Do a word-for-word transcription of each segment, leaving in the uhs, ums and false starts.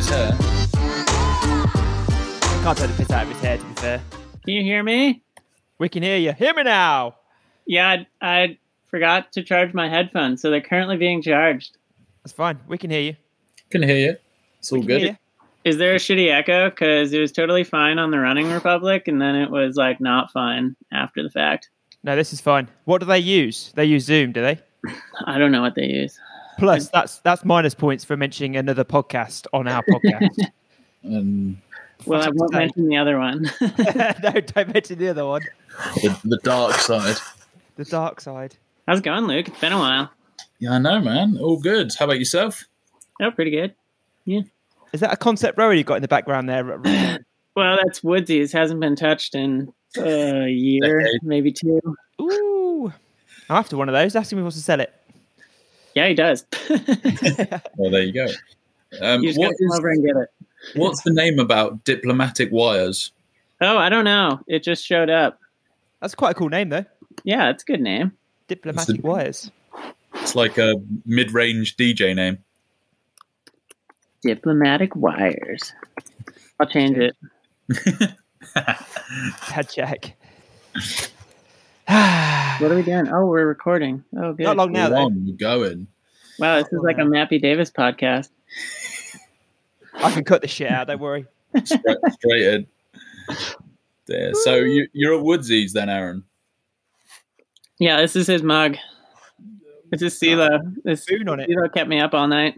his hair. Can't take the piss out of his hair, to be fair. Can you hear me? We can hear you. Hear me now. Yeah, I, I forgot to charge my headphones, so they're currently being charged. That's fine. We can hear you. Can hear you. It's all We can good. hear you. Is there a shitty echo? Because it was totally fine on the Running Republic, and then it was like not fine after the fact. No, this is fine. What do they use? They use Zoom, do they? I don't know what they use. Plus, that's that's minus points for mentioning another podcast on our podcast. Um, Well, I What's won't up to say? mention the other one. No, don't mention the other one. the, the dark side. The dark side. How's it going, Luke? It's been a while. Yeah, I know, man. All good. How about yourself? Oh, pretty good. Is that a concept rower you got in the background there? Well, that's Woodsy's. Hasn't been touched in uh, a year, Decade. maybe two. Ooh. I'm after one of those. Ask him if he wants to sell it. Yeah, he does. Well, there you go. Um, You just what gotta come is, over and get it. what's the name about diplomatic wires? Oh, I don't know. It just showed up. That's quite a cool name, though. Yeah, it's a good name. Diplomatic It's a- wires. It's like a mid-range D J name. Diplomatic wires. I'll change it. Dad check. What are we doing? Oh, we're recording. Oh, good. Not long now, We're though. on, we're going. Wow, this is like a Mappy Davis podcast. I can cut this shit out. Don't worry. Straight, straight in. There. So you, you're at Woodsy's then, Aaron? Yeah, this is his mug. This is CeeLo. This Spoon on it. CeeLo kept me up all night.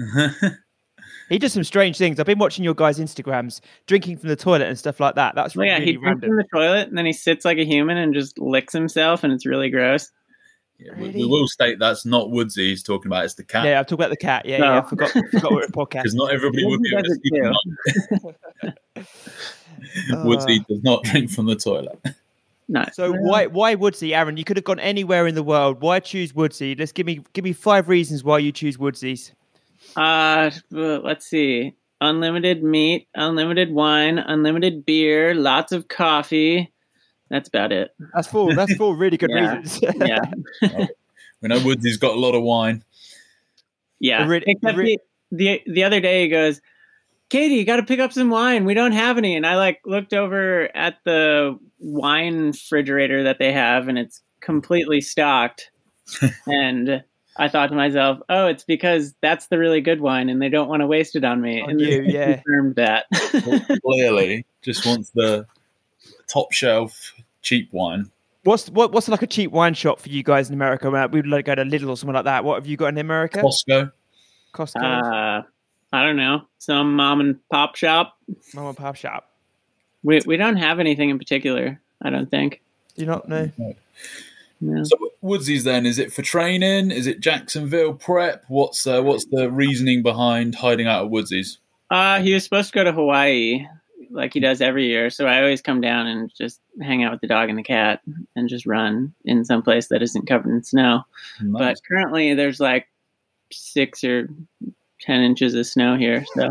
He does some strange things. I've been watching your guys' Instagrams, drinking from the toilet and stuff like that. That's Well, yeah, really he drinks in random. the toilet and then he sits like a human and just licks himself, and it's really gross. Yeah, we, we will state that's not Woodsy he's talking about. It's the cat. Yeah, I've talked about the cat. Yeah, No. yeah. I forgot, forgot we're at a podcast. Because not everybody would be able to Woodsy see does him. Uh, Woodsy does not drink from the toilet. No. So why why Woodsy, Aaron? You could have gone anywhere in the world. Why choose Woodsy? Let's give me give me five reasons why you choose Woodsy's. Uh, well, let's see. Unlimited meat, unlimited wine, unlimited beer, lots of coffee. That's about it. That's four. That's four really good Yeah. reasons. Yeah. We know Woodsy's got a lot of wine. Yeah. A re- Except a re- the, the the other day he goes, Katie, you got to pick up some wine. We don't have any. And I like looked over at the wine refrigerator that they have, and it's completely stocked. And I thought to myself, oh, it's because that's the really good wine, and they don't want to waste it on me. On and you, they yeah. confirmed that. Clearly, just wants the top shelf cheap wine. What's what, what's like a cheap wine shop for you guys in America? Man, we'd like go to Lidl or something like that. What have you got in America? Costco. Costco, uh, I don't know, some mom and pop shop. mom and pop shop. We we don't have anything in particular. I don't think. Do you not know? No. So Woodsy's then, is it for training? Is it Jacksonville prep? What's uh, what's the reasoning behind hiding out at Woodsy's? Uh, he was supposed to go to Hawaii, like he does every year. So I always come down and just hang out with the dog and the cat, and just run in some place that isn't covered in snow. Nice. But currently, there's like six or ten inches of snow here. So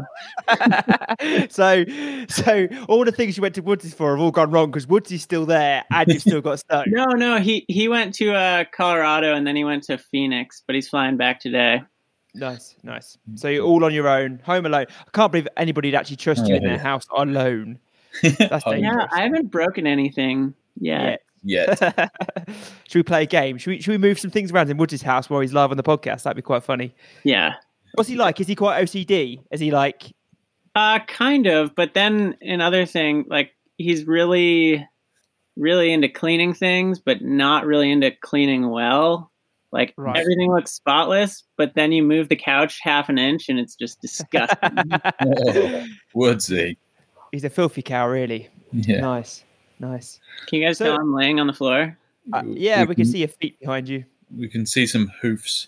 so, so all the things you went to Woodsy's for have all gone wrong because Woodsy's still there and you've still got snow. no, no, he he went to uh, Colorado and then he went to Phoenix, but he's flying back today. Nice, nice. So you're all on your own, home alone. I can't believe anybody'd actually trust you in their house alone. That's Oh, dangerous. Yeah, I haven't broken anything yet. Yeah. Should we play a game? Should we should we move some things around in Woody's house while he's live on the podcast? That'd be quite funny. Yeah. What's he like? Is he quite O C D? Is he like Uh, kind of, but then another thing, like he's really, really into cleaning things, but not really into cleaning well. Like Right. everything looks spotless, but then you move the couch half an inch and it's just disgusting. Oh, Woodsy. he's a filthy cow, really? Yeah. Nice, nice. Can you guys So- tell I'm laying on the floor? Uh, yeah, we can see your feet behind you. We can see some hoofs.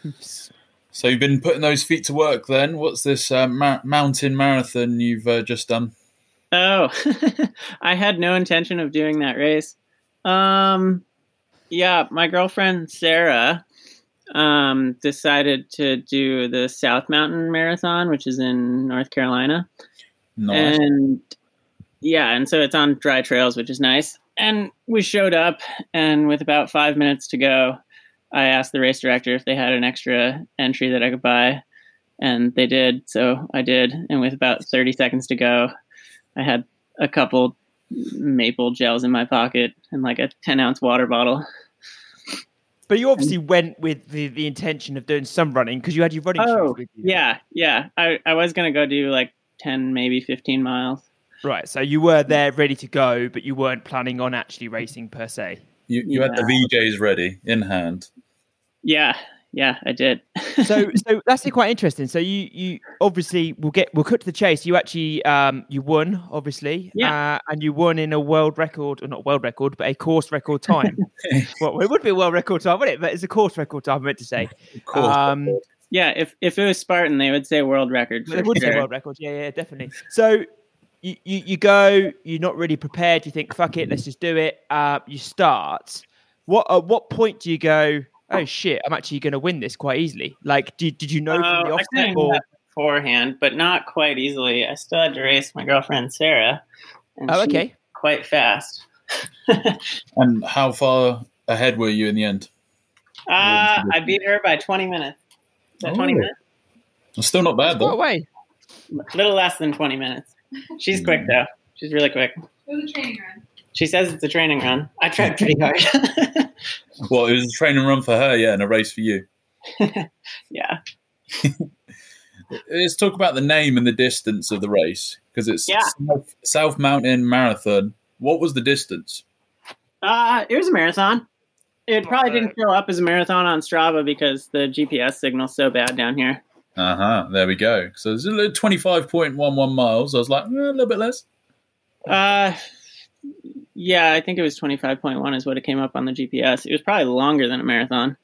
So you've been putting those feet to work then. What's this uh, ma- mountain marathon you've uh, just done? Oh, I had no intention of doing that race. Um, yeah, my girlfriend Sarah um, decided to do the South Mountain Marathon, which is in North Carolina. Nice. And yeah, and so it's on dry trails, which is nice. And we showed up, and with about five minutes to go, I asked the race director if they had an extra entry that I could buy. and they did. So I did. And with about thirty seconds to go, I had a couple maple gels in my pocket and like a ten ounce water bottle. But you obviously went with the, the intention of doing some running because you had your running oh, shoes with you. Yeah, yeah. I, I was going to go do like ten, maybe fifteen miles. Right, so you were there ready to go, but you weren't planning on actually racing per se. You you Yeah. had the V Js ready in hand. Yeah, yeah, I did. so so that's quite interesting. So you you obviously we'll get we'll cut to the chase. You actually um you won obviously, Yeah. uh, and you won in a world record, or not world record, but a course record time. Well, it would be a world record time, wouldn't it? But it's a course record time. I meant to say. Of course. Um, Yeah, if if it was Spartan, they would say world record. For They would sure. say world record. Yeah, yeah, definitely. So you, you, you go, you're not really prepared. You think, fuck it, let's just do it. Uh, you start. What At what point do you go, oh shit, I'm actually going to win this quite easily? Like, did, did you know from the Uh, I offset? kind of knew Or... that beforehand, but not quite easily. I still had to race my girlfriend Sarah, and Oh, she's okay. quite fast. And how far ahead were you in the end? Uh, I beat her by twenty minutes. Is that twenty Oh. minutes? Still not bad Go though. away. A little less than twenty minutes. She's quick though. She's really quick. It was a training run. She says it's a training run. I tried pretty hard. Well, it was a training run for her, yeah, and a race for you. Yeah. Let's talk about the name and the distance of the race because it's Yeah. South, South Mountain Marathon. What was the distance? Uh, it was a marathon. It probably didn't show up as a marathon on Strava because the G P S signal's so bad down here. Uh huh. There we go. So it's a little twenty-five point one one miles. I was like, eh, a little bit less. Uh, yeah, I think it was twenty-five point one is what it came up on the G P S. It was probably longer than a marathon.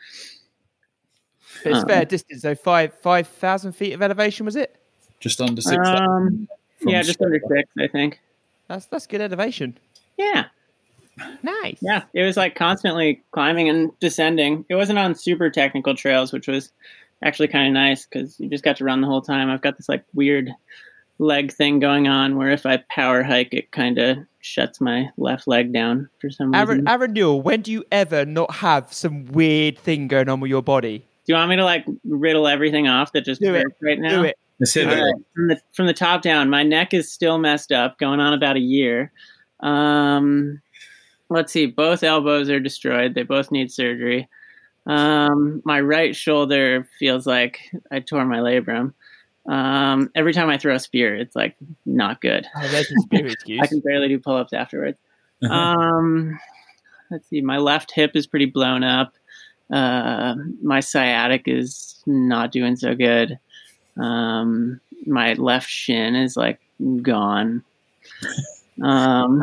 But it's Um, fair distance. So five five thousand feet of elevation, was it? Just under six. Um, from yeah, just under Strava. six, I think. That's that's good elevation. Yeah, Nice. yeah. It was like constantly climbing and descending. It wasn't on super technical trails, which was actually kind of nice because you just got to run the whole time. I've got this like weird leg thing going on where if I power hike, it kind of shuts my left leg down for some reason. Aaron, Aaron Newell, when do you ever not have some weird thing going on with your body? Do you want me to like riddle everything off that just Do it. hurts right now? Do it. Let's hit All it. right. From the from the top down, my neck is still messed up, going on about a year. Um, let's see, both elbows are destroyed. They both need surgery. Um, my right shoulder feels like I tore my labrum. Um, every time I throw a spear, it's like not good. Oh, there's a spirit excuse. I can barely do pull-ups afterwards. um, let's see, my left hip is pretty blown up. Uh, my sciatic is not doing so good. Um, my left shin is like gone. Um,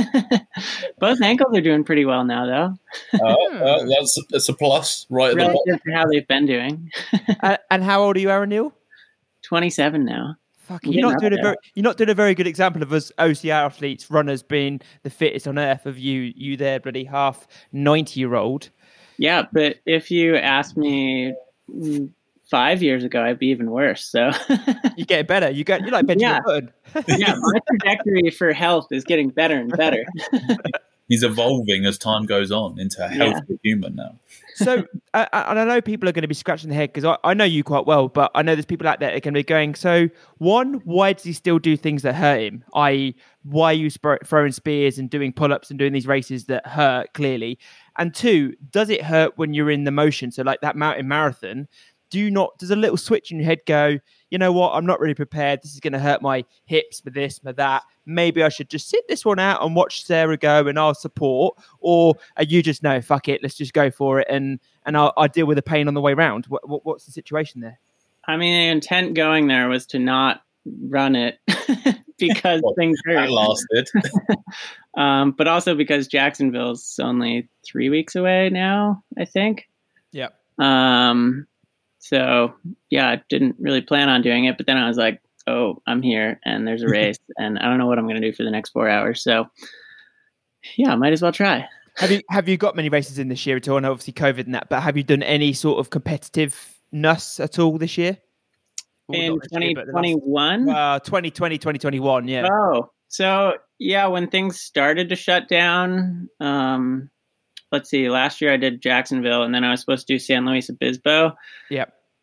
both ankles are doing pretty well now, though, Uh, uh, that's that's a plus right at the bottom. relative to how they've been doing. Uh, and how old are you, Aaron Newell? twenty-seven now. Fuck, I'm you're not getting doing a up very you're not doing a very good example of us O C R athletes, runners being the fittest on earth. Of you, you there, bloody half ninety year old. Yeah, but if you asked me mm, five years ago, I'd be even worse. So, You're getting better. You get you like Benjamin Yeah. Button. yeah, my trajectory for health is getting better and better. He's evolving as time goes on into a Yeah. healthy human now. So, uh, and I know people are going to be scratching their head because I, I know you quite well, but I know there's people out there that are going to be going, so one, why does he still do things that hurt him? that is, why are you sp- throwing spears and doing pull-ups and doing these races that hurt, clearly? And two, does it hurt when you're in the motion? So like that mountain marathon, do you not, does a little switch in your head go, you know what, I'm not really prepared. This is going to hurt my hips for this, for that. Maybe I should just sit this one out and watch Sarah go and I'll support. Or are you just, no, fuck it, let's just go for it and and I'll, I'll deal with the pain on the way round? What, what, what's the situation there? I mean, the intent going there was to not run it because Well, things That hurt. lasted. Um, but also because Jacksonville's only three weeks away now, I think. Yeah. Um, so yeah, I didn't really plan on doing it, but then I was like, oh, I'm here and there's a race and I don't know what I'm going to do for the next four hours. So yeah, might as well try. Have you have you got many races in this year at all? And obviously COVID and that, but have you done any sort of competitiveness at all this year? Well, In not this twenty year, but the last- twenty-one? Uh, twenty twenty, twenty twenty-one, yeah. Oh, so yeah, when things started to shut down, um, let's see, last year I did Jacksonville and then I was supposed to do San Luis Obispo. Yep.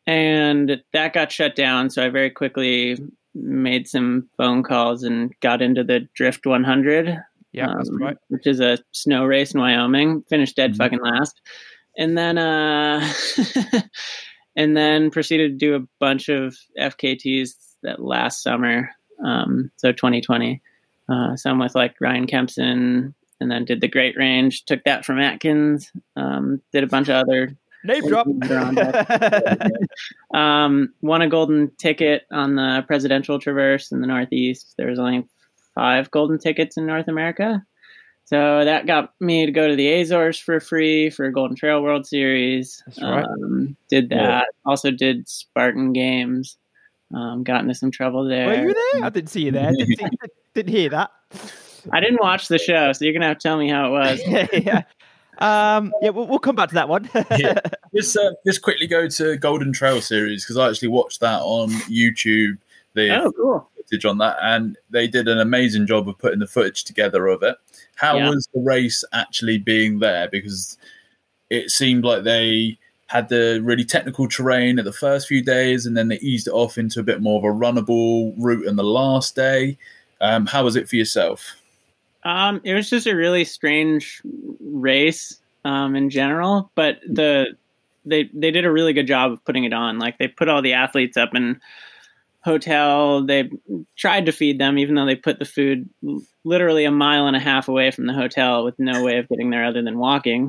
and that got shut down. So I very quickly made some phone calls and got into the Drift one hundred. Yeah, um, that's right. Which is a snow race in Wyoming. Finished dead Mhm. fucking last. And then, uh, and then proceeded to do a bunch of F K Ts that last summer. Um, so twenty twenty, uh, some with like Ryan Kempson, and then did the Great Range, took that from Atkins, um, did a bunch of other Name drop. um, won a golden ticket on the Presidential Traverse in the Northeast. There was only five golden tickets in North America. So that got me to go to the Azores for free for Golden Trail World Series. That's right. Um, did that. Yeah. Also did Spartan Games. Um, got into some trouble there. Were you there? I didn't see you there. Didn't, see, didn't hear that. I didn't watch the show, so you're going to have to tell me how it was. yeah. Um, yeah, we'll, we'll come back to that one. Yeah. Just, uh, just quickly go to Golden Trail Series, because I actually watched that on YouTube. The Oh, cool. footage on that, and they did an amazing job of putting the footage together of it. How Yeah. was the race actually being there? Because it seemed like they had the really technical terrain at the first few days, and then they eased it off into a bit more of a runnable route on the last day. Um, how was it for yourself? Um, it was just a really strange race um, in general, but the they they did a really good job of putting it on. Like, they put all the athletes up in hotel. They tried to feed them, even though they put the food literally a mile and a half away from the hotel with no way of getting there other than walking.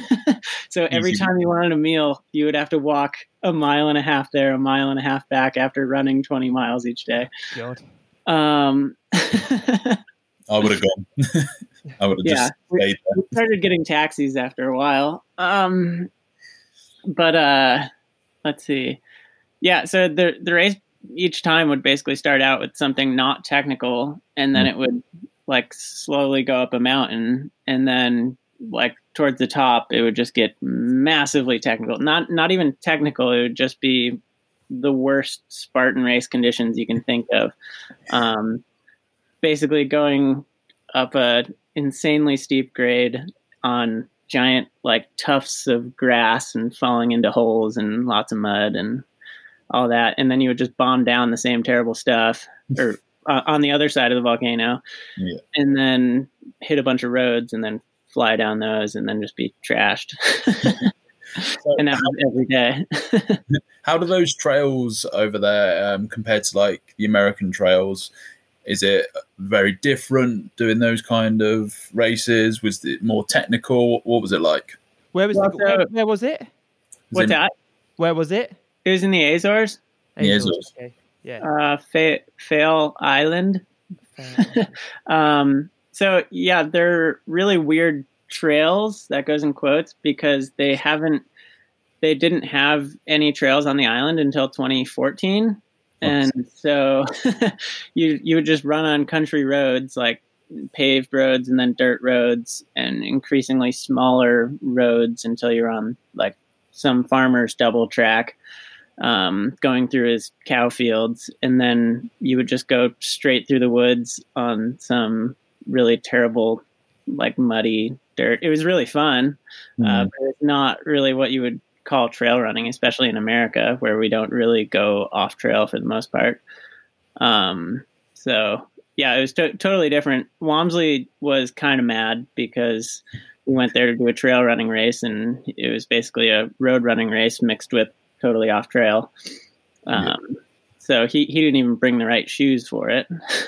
So every Easy. time you wanted a meal, you would have to walk a mile and a half there, a mile and a half back after running twenty miles each day. God. Um, I would have gone. I would have yeah, just we, stayed there. we started getting taxis after a while. Um, but uh, let's see. Yeah, so the the race each time would basically start out with something not technical, and then Mm. it would like slowly go up a mountain, and then like towards the top, it would just get massively technical. Not not even technical. It would just be the worst Spartan race conditions you can think of. Um, basically going up a insanely steep grade on giant like tufts of grass and falling into holes and lots of mud and all that. And then you would just bomb down the same terrible stuff or uh, on the other side of the volcano, Yeah. and then hit a bunch of roads and then fly down those and then just be trashed. So And that was every day. how do those trails over there um, compared to like the American trails? Is it very different doing those kind of races? Was it more technical? What was it like? Where was Well, the, where, so- where was it? What's in- that? Where was it? It was in the Azores, The Azores, Azores. Okay. Yeah. uh, Fa- Fail Island. Um, so yeah, they're really weird trails. That goes in quotes because they haven't, they didn't have any trails on the island until twenty fourteen. And so you, you would just run on country roads, like paved roads and then dirt roads and increasingly smaller roads until you're on like some farmer's double track, um, going through his cow fields. And then you would just go straight through the woods on some really terrible, like muddy dirt. It was really fun, uh, Mm. but it's not really what you would call trail running, especially in America, where we don't really go off trail for the most part. Um, so yeah, it was to- totally different. Walmsley was kind of mad because we went there to do a trail running race, and it was basically a road running race mixed with totally off trail. Um, so he, he didn't even bring the right shoes for it.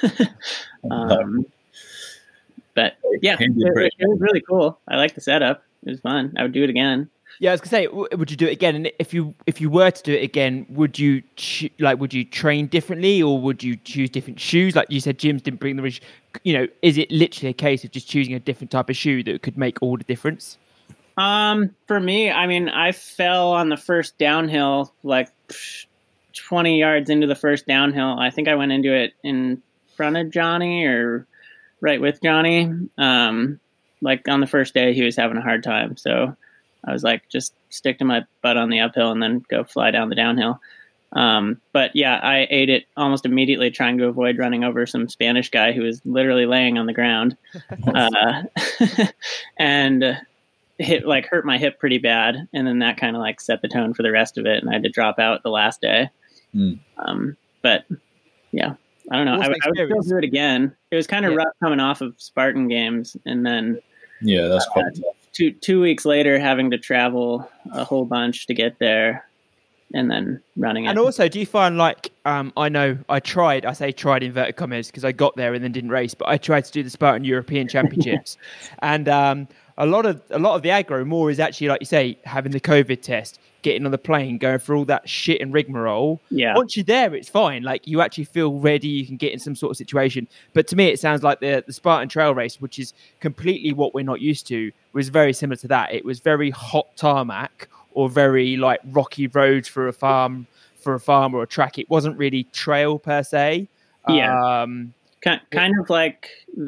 um, but yeah, He it, did great. it was really cool. I like the setup. It was fun. I would do it again. Yeah, I was gonna say, w- would you do it again? And if you if you were to do it again, would you ch- like would you train differently, or would you choose different shoes? Like you said, gyms didn't bring the, rig- you know, is it literally a case of just choosing a different type of shoe that could make all the difference? Um, for me, I mean, I fell on the first downhill, like twenty yards into the first downhill. I think I went into it in front of Johnny or right with Johnny. Um, like on the first day, he was having a hard time, so I was like, just stick to my butt on the uphill and then go fly down the downhill. Um, but yeah, I ate it almost immediately, trying to avoid running over some Spanish guy who was literally laying on the ground. Uh, and hit like hurt my hip pretty bad, and then that kind of like set the tone for the rest of it, and I had to drop out the last day. Mm. Um, but yeah, I don't know. I, I would still do it again. It was kind of yeah. rough coming off of Spartan Games, and then yeah, that's uh, quite tough. Two two weeks later, having to travel a whole bunch to get there, and then running it. And also, do you find like um, I know I tried, I say tried inverted commas because I got there and then didn't race, but I tried to do the Spartan European Championships, and um, a lot of a lot of the aggro more is actually like you say having the COVID test, getting on the plane, going through all that shit and rigmarole. Yeah. Once you're there, it's fine. Like you actually feel ready, you can get in some sort of situation. But to me, it sounds like the the Spartan Trail Race, which is completely what we're not used to, was very similar to that. It was very hot tarmac or very like rocky roads for a farm, for a farm or a track. It wasn't really trail per se. Yeah. Um, kind of like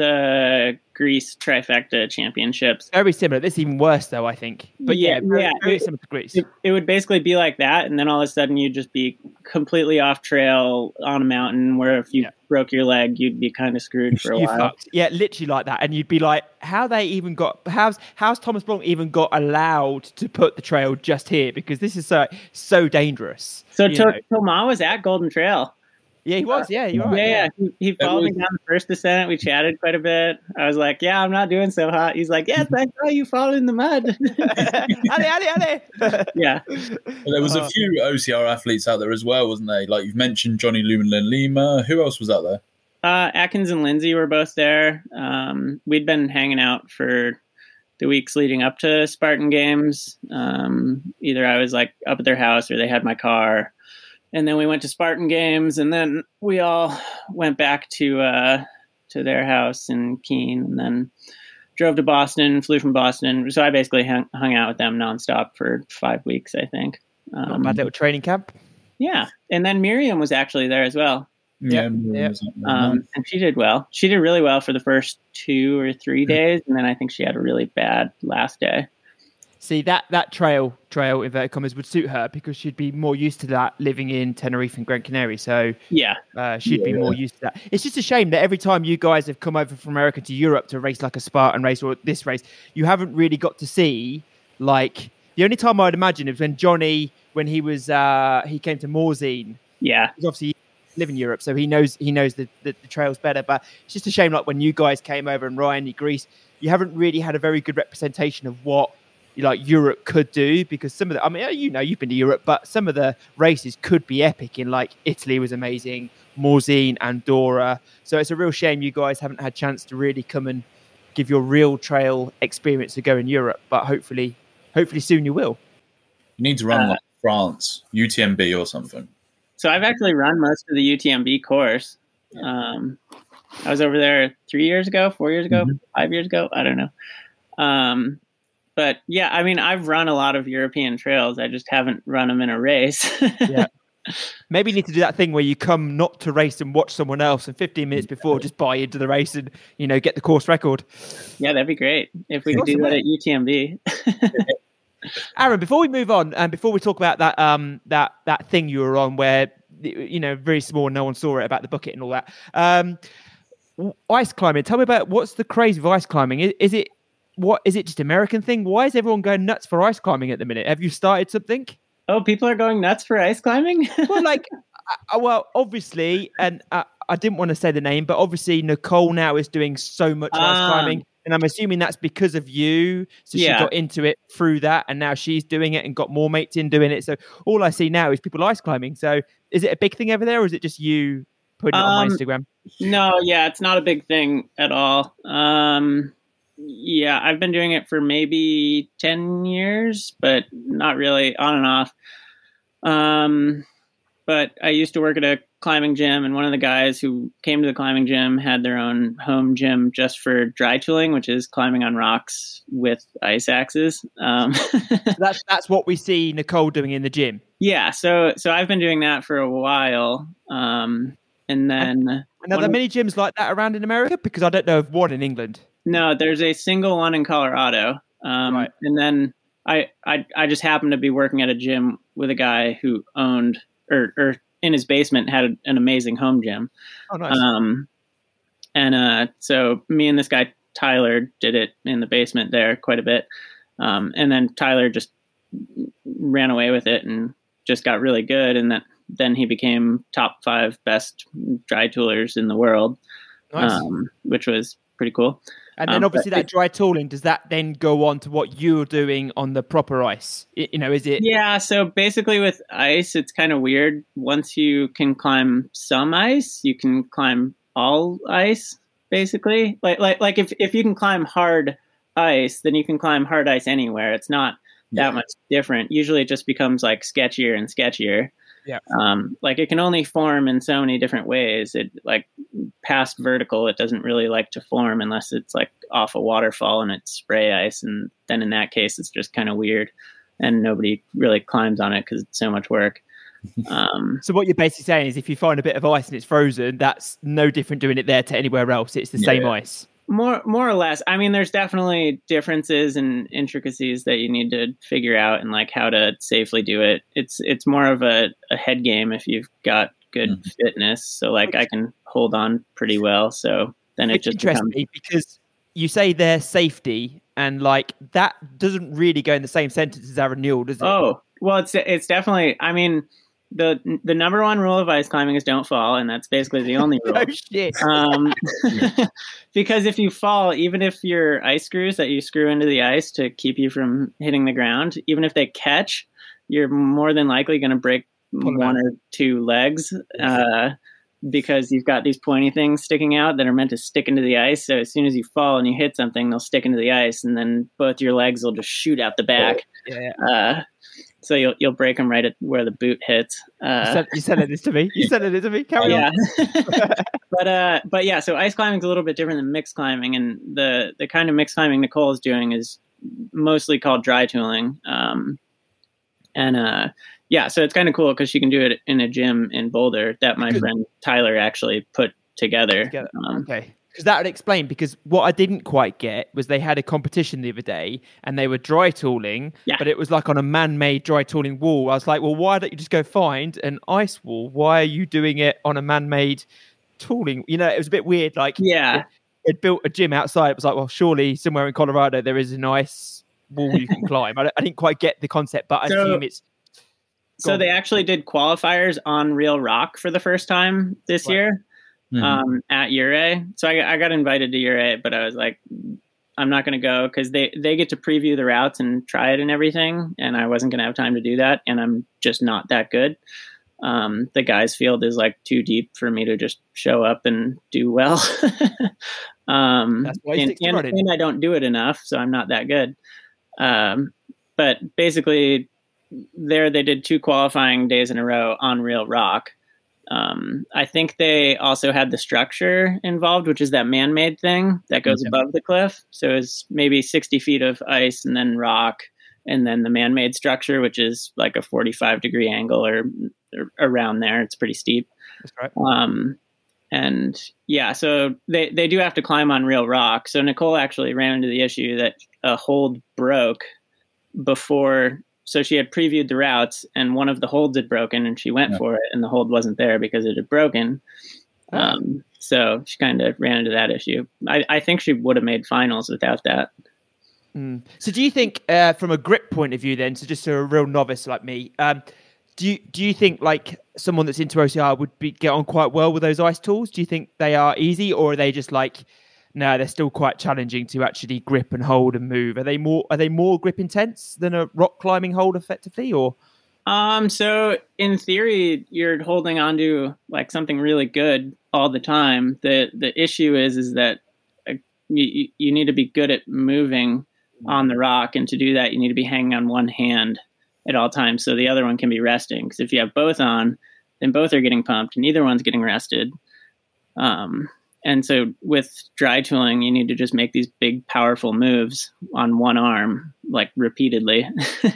the Greece Trifecta Championships. Very similar. This is even worse, though, I think. But yeah, yeah, very, yeah. very it, similar to Greece. It, it would basically be like that, and then all of a sudden you'd just be completely off trail on a mountain where if you yeah. broke your leg, you'd be kind of screwed for a you while. Fucked. Yeah, literally like that. And you'd be like, how they even got, how's how's Thomas Blanc even got allowed to put the trail just here? Because this is so so dangerous. So to, Thomas was at Golden Trail. Yeah, he was. Yeah, you're right. Yeah, yeah. yeah. He, he followed was... me down the first descent. We chatted quite a bit. I was like, yeah, I'm not doing so hot. He's like, yes, I saw you fall in the mud. allez, allez, allez. Yeah. Well, there was a few O C R athletes out there as well, wasn't they? Like you've mentioned Johnny Lumen Lima. Who else was out there? Uh, Atkins and Lindsay were both there. Um, we'd been hanging out for the weeks leading up to Spartan Games. Um, either I was like up at their house or they had my car. And then we went to Spartan Games, and then we all went back to uh, to their house in Keene, and then drove to Boston, flew from Boston. So I basically hung, hung out with them nonstop for five weeks, I think. Um, Not bad little training camp. Yeah, and then Miriam was actually there as well. Yeah, yeah. Um, and she did well. She did really well for the first two or three days, and then I think she had a really bad last day. See, that, that trail, trail inverted commas, would suit her because she'd be more used to that living in Tenerife and Gran Canaria. So yeah, uh, she'd yeah. be more used to that. It's just a shame that every time you guys have come over from America to Europe to race like a Spartan race or this race, you haven't really got to see, like, the only time I'd imagine is when Johnny, when he was, uh, he came to Morzine. Yeah. He's obviously live in Europe, so he knows he knows the, the, the trails better. But it's just a shame, like, when you guys came over and Ryan, Greece, you haven't really had a very good representation of what like Europe could do, because some of the, I mean, you know, you've been to Europe, but some of the races could be epic in like Italy was amazing, Morzine, Andorra. So it's a real shame you guys haven't had a chance to really come and give your real trail experience to go in Europe, but hopefully, hopefully soon you will. You need to run uh, like France, U T M B or something. So I've actually run most of the U T M B course. Um, I was over there three years ago, four years ago, mm-hmm. five years ago. I don't know. Um, But yeah, I mean, I've run a lot of European trails. I just haven't run them in a race. Yeah. Maybe you need to do that thing where you come not to race and watch someone else, and fifteen minutes before just buy into the race and, you know, get the course record. Yeah, that'd be great if we could do that at U T M B. Aaron, before we move on and before we talk about that, um, that that thing you were on where, you know, very small, no one saw it, about the bucket and all that. Um, ice climbing. Tell me about what's the craze of ice climbing. Is, is it What is it? Just American thing? Why is everyone going nuts for ice climbing at the minute? Have you started something? Oh, people are going nuts for ice climbing? Well, like, uh, well, obviously, and uh, I didn't want to say the name, but obviously Nicole now is doing so much um, ice climbing, and I'm assuming that's because of you. So yeah. she got into it through that, and now she's doing it and got more mates in doing it. So all I see now is people ice climbing. So is it a big thing over there, or is it just you putting it um, on my Instagram? No, yeah, it's not a big thing at all. Um Yeah, I've been doing it for maybe ten years, but not really, on and off. Um, but I used to work at a climbing gym, and one of the guys who came to the climbing gym had their own home gym just for dry tooling, which is climbing on rocks with ice axes. Um, so that's that's what we see Nicole doing in the gym. Yeah, so so I've been doing that for a while. Um, and then... And, and are there many gyms like that around in America? Because I don't know of one in England. No, there's a single one in Colorado. Um, right. And then I, I I just happened to be working at a gym with a guy who owned, or, or in his basement had a, an amazing home gym. Oh, nice. Um, and uh, so me and this guy, Tyler, did it in the basement there quite a bit. Um, and then Tyler just ran away with it and just got really good. And that, then he became top five best dry toolers in the world, Nice. um, which was pretty cool. And then Um, obviously but that dry tooling, does that then go on to what you're doing on the proper ice? I- You know, is it? Yeah, so basically with ice, it's kind of weird. Once you can climb some ice, you can climb all ice, basically. Like like like if, if you can climb hard ice, then you can climb hard ice anywhere. It's not that Yeah. much different. Usually it just becomes like sketchier and sketchier. Yeah. Um, like it can only form in so many different ways. It like past vertical, it doesn't really like to form unless it's like off a waterfall and it's spray ice. And then in that case, it's just kind of weird and nobody really climbs on it because it's so much work. Um, So what you're basically saying is if you find a bit of ice and it's frozen, that's no different doing it there to anywhere else. It's the same Yeah. ice. More, more or less. I mean, there's definitely differences and intricacies that you need to figure out and like how to safely do it. It's, it's more of a, a head game if you've got good Mhm. fitness. So like I can hold on pretty well. So then it It just interests becomes, me because you say their safety and like that doesn't really go in the same sentence as Aaron Newell, does it? oh, well, it's, it's definitely, I mean, the, the number one rule of ice climbing is don't fall. And that's basically the only rule. Oh shit. um, because if you fall, even if your ice screws that you screw into the ice to keep you from hitting the ground, even if they catch, you're more than likely going to break Pull 'em one out. or two legs uh, because you've got these pointy things sticking out that are meant to stick into the ice. So as soon as you fall and you hit something, they'll stick into the ice, and then both your legs will just shoot out the back. Yeah. Uh, so you'll you'll break them right at where the boot hits. You Uh, said, you said this to me. You said it to me. Carry yeah. on. but uh but yeah, so ice climbing is a little bit different than mixed climbing, and the the kind of mixed climbing Nicole is doing is mostly called dry tooling. Um and uh yeah, so it's kind of cool because she can do it in a gym in Boulder that my Good. friend Tyler actually put together. Together. Um, Okay. Because that would explain, because what I didn't quite get was they had a competition the other day and they were dry tooling, Yeah. but it was like on a man-made dry tooling wall. I was like, well, why don't you just go find an ice wall? Why are you doing it on a man-made tooling? You know, it was a bit weird. Like, yeah. it built a gym outside. It was like, well, surely somewhere in Colorado there is an ice wall you can climb. I, I didn't quite get the concept, but I So- assume it's So Go they on. actually did qualifiers on real rock for the first time this Right. year. Mhm. um, at Ure. So I, I got invited to Ure, but I was like, I'm not going to go because they, they get to preview the routes and try it and everything. And I wasn't going to have time to do that. And I'm just not that good. Um, the guys field is like too deep for me to just show up and do well. um, That's why he and, sticks to and, running. and I don't do it enough. So I'm not that good. Um, but basically there, they did two qualifying days in a row on real rock. Um, I think they also had the structure involved, which is that man-made thing that goes Yeah. above the cliff. So it's maybe sixty feet of ice and then rock, and then the man-made structure, which is like a forty-five degree angle or, or around there. It's pretty steep. that's right. Um, and yeah, so they, they do have to climb on real rock. So Nicole actually ran into the issue that a hold broke before. So she had previewed the routes and one of the holds had broken and she went Yeah. for it and the hold wasn't there because it had broken. Oh. Um, so she kind of ran into that issue. I, I think she would have made finals without that. Mm. So do you think, uh, from a grip point of view then, so just a real novice like me, um, do you do you think like someone that's into O C R would be get on quite well with those ice tools? Do you think they are easy, or are they just like, no, they're still quite challenging to actually grip and hold and move? Are they more are they more grip intense than a rock climbing hold effectively, or? Um, so in theory, you're holding on to like something really good all the time. The the issue is is that uh, you you need to be good at moving on the rock, and to do that, you need to be hanging on one hand at all times, so the other one can be resting. Because if you have both on, then both are getting pumped, and neither one's getting rested. Um, and so with dry tooling, you need to just make these big, powerful moves on one arm, like repeatedly.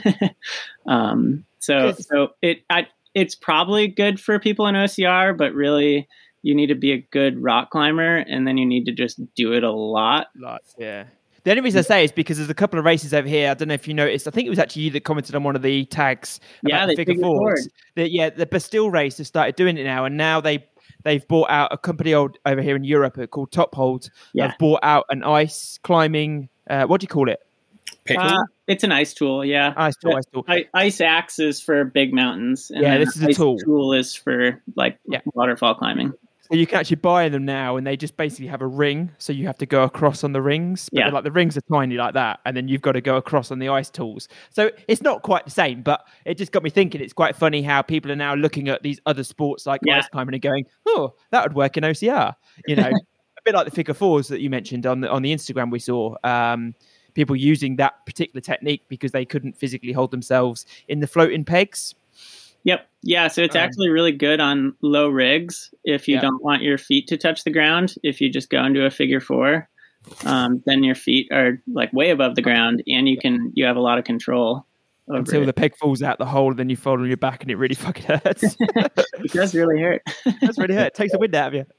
um, so Yes. so it I, it's probably good for people in O C R, but really you need to be a good rock climber, and then you need to just do it a lot. Like, yeah. The only reason I say is because there's a couple of races over here. I don't know if you noticed. I think it was actually you that commented on one of the tags about Yeah, the they figure figured fours. forward. The, yeah, the Bastille race has started doing it now, and now they they've bought out a company old, over here in Europe called Top Hold. Yeah. They've bought out an ice climbing. Uh, what do you call it? Pickle? Uh, it's an ice tool, yeah. Ice tool, ice tool. I, ice axe is for big mountains. And Yeah, then this is a ice tool. tool is for like Yeah. waterfall climbing. So you can actually buy them now, and they just basically have a ring, so you have to go across on the rings. But Yeah. they're like the rings are tiny like that, and then you've got to go across on the ice tools. So it's not quite the same, but it just got me thinking. It's quite funny how people are now looking at these other sports like Yeah. ice climbing and going, "Oh, that would work in O C R." You know, a bit like the figure fours that you mentioned on the on the Instagram we saw. Um, people using that particular technique because they couldn't physically hold themselves in the floating pegs. Yep. Yeah. So it's Um, actually really good on low rigs if you Yeah. don't want your feet to touch the ground. If you just go into a figure four, um, then your feet are like way above the ground, and you can you have a lot of control over Until it. the peg falls out the hole, and then you fall on your back, and it really fucking hurts. It does really hurt. That's really hurt. It takes the wind out of you.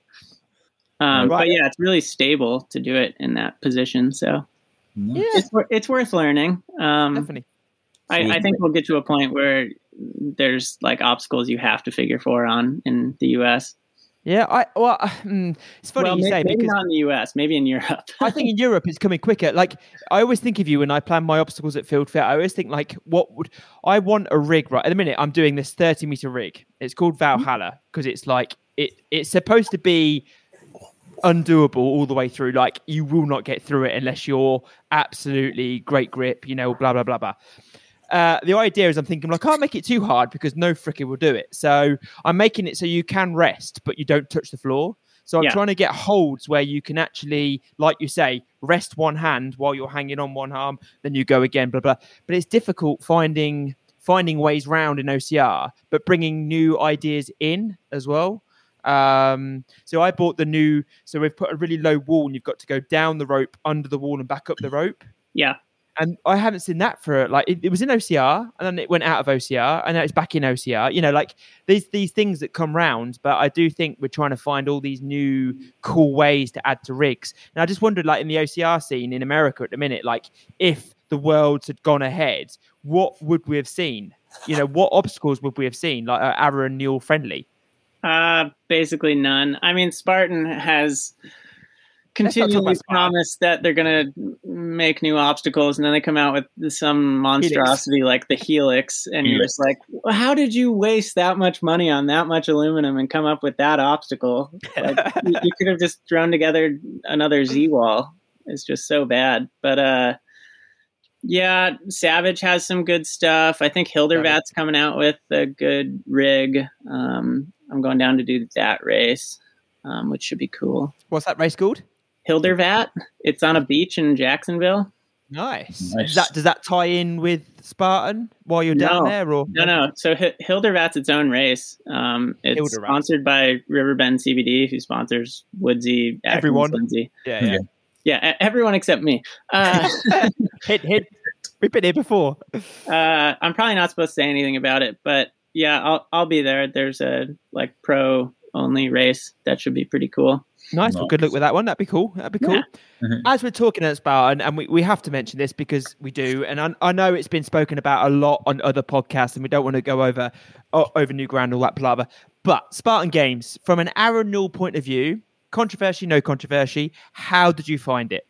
Um, Right. But yeah, it's really stable to do it in that position. So Yeah, it's wor- it's worth learning. Um, definitely. I, I think we'll get to a point where there's like obstacles you have to figure four on in the U S. Yeah, I well, uh, mm, it's funny well, you may- say maybe because not in the U S, maybe in Europe. I think in Europe it's coming quicker. Like I always think of you when I plan my obstacles at Field Fair. I always think like, what would I want a rig right at the minute? I'm doing this thirty meter rig. It's called Valhalla because it's like it. It's supposed to be undoable all the way through. Like you will not get through it unless you're absolutely great grip. You know, blah blah blah blah. Uh, the idea is I'm thinking, well, I can't make it too hard because no fricker will do it. So I'm making it so you can rest, but you don't touch the floor. So I'm Yeah. trying to get holds where you can actually, like you say, rest one hand while you're hanging on one arm, then you go again, blah, blah. But it's difficult finding finding ways round in O C R, but bringing new ideas in as well. Um, so I bought the new, so we've put a really low wall and you've got to go down the rope, under the wall and back up the rope. Yeah. And I haven't seen that for like it, it was in O C R and then it went out of O C R and now it's back in O C R. You know, like these these things that come round. But I do think we're trying to find all these new cool ways to add to rigs. And I just wondered, like in the O C R scene in America at the minute, like if the worlds had gone ahead, what would we have seen? You know, what obstacles would we have seen? Like uh, Ara and Neil friendly. Uh, basically none. I mean, Spartan has continually about Spartan. promised that they're going to make new obstacles, and then they come out with some monstrosity like the Helix, and you're Helix. just like, well, how did you waste that much money on that much aluminum and come up with that obstacle? Like, you, you could have just thrown together another Z-wall. It's just so bad. But uh, yeah, Savage has some good stuff. I think Hildervat's coming out with a good rig. Um, I'm going down to do that race, um, which should be cool. What's that race called? Hildervat. It's on a beach in Jacksonville. Nice. Nice. Does that does that tie in with Spartan while you're down No. there, or No, no. So H- Hildervat's its own race. Um, it's Hildervat. sponsored by Riverbend C B D, who sponsors Woodsy, Atkins, Everyone. Lindsay. Yeah, yeah. Yeah, e- everyone except me. Uh, hit, hit. We've been here before. uh, I'm probably not supposed to say anything about it, but yeah, I'll I'll be there. There's a like pro only race that should be pretty cool. Nice. Well, good luck with that one. That'd be cool. That'd be cool. Yeah. Mhm. As we're talking at Spartan, and we, we have to mention this because we do, and I, I know it's been spoken about a lot on other podcasts, and we don't want to go over o- over new ground, all that palaver. But Spartan Games, from an Aaron Newell point of view, controversy, no controversy. How did you find it?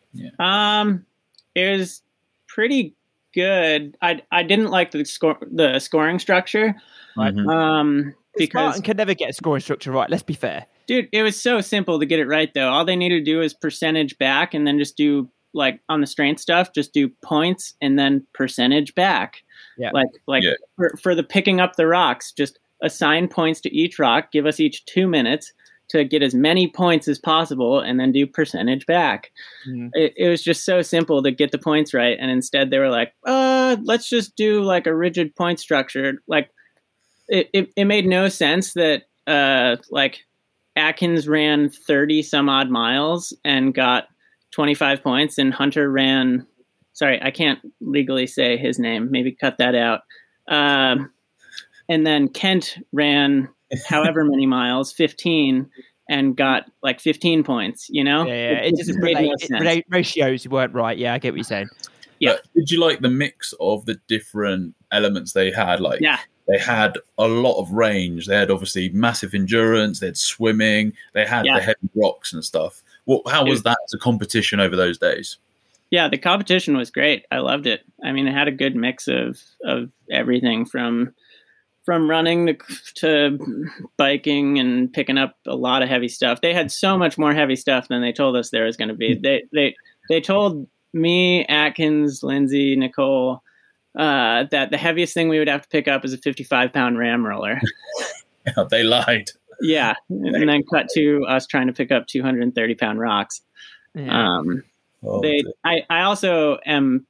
Um, it was pretty good. I I didn't like the score the scoring structure. Mhm. Um, because Spartan can never get a scoring structure right. Let's be fair. dude, it was so simple to get it right though. All they needed to do is percentage back, and then just do like on the strength stuff, just do points and then percentage back. Yeah. Like like Yeah. for for the picking up the rocks, just assign points to each rock. Give us each two minutes to get as many points as possible, and then do percentage back. Mhm. It, it was just so simple to get the points right, and instead they were like, uh, let's just do like a rigid point structure. Like it, it, it made no sense that uh, like Atkins ran thirty some odd miles and got twenty-five points, and Hunter ran, sorry, I can't legally say his name. Maybe cut that out. Um, and then Kent ran however many miles, fifteen, and got like fifteen points, you know? Yeah, yeah. It just made no relate, it, sense. relate, ratios weren't right. Yeah, I get what you're saying. Yeah. But did you like the mix of the different elements they had? Like, Yeah. they had a lot of range. They had obviously massive endurance. They had swimming. They had Yeah. the heavy rocks and stuff. What? How was that as a competition over those days? Yeah, the competition was great. I loved it. I mean, it had a good mix of of everything from from running to, to biking and picking up a lot of heavy stuff. They had so much more heavy stuff than they told us there was going to be. They they they told me, Atkins, Lindsay, Nicole, uh, that the heaviest thing we would have to pick up is a fifty-five pound ram roller. Yeah, they lied. Yeah, and then cut to us trying to pick up two hundred thirty pound rocks. Yeah. Um, Oh, they, dear. I, I also am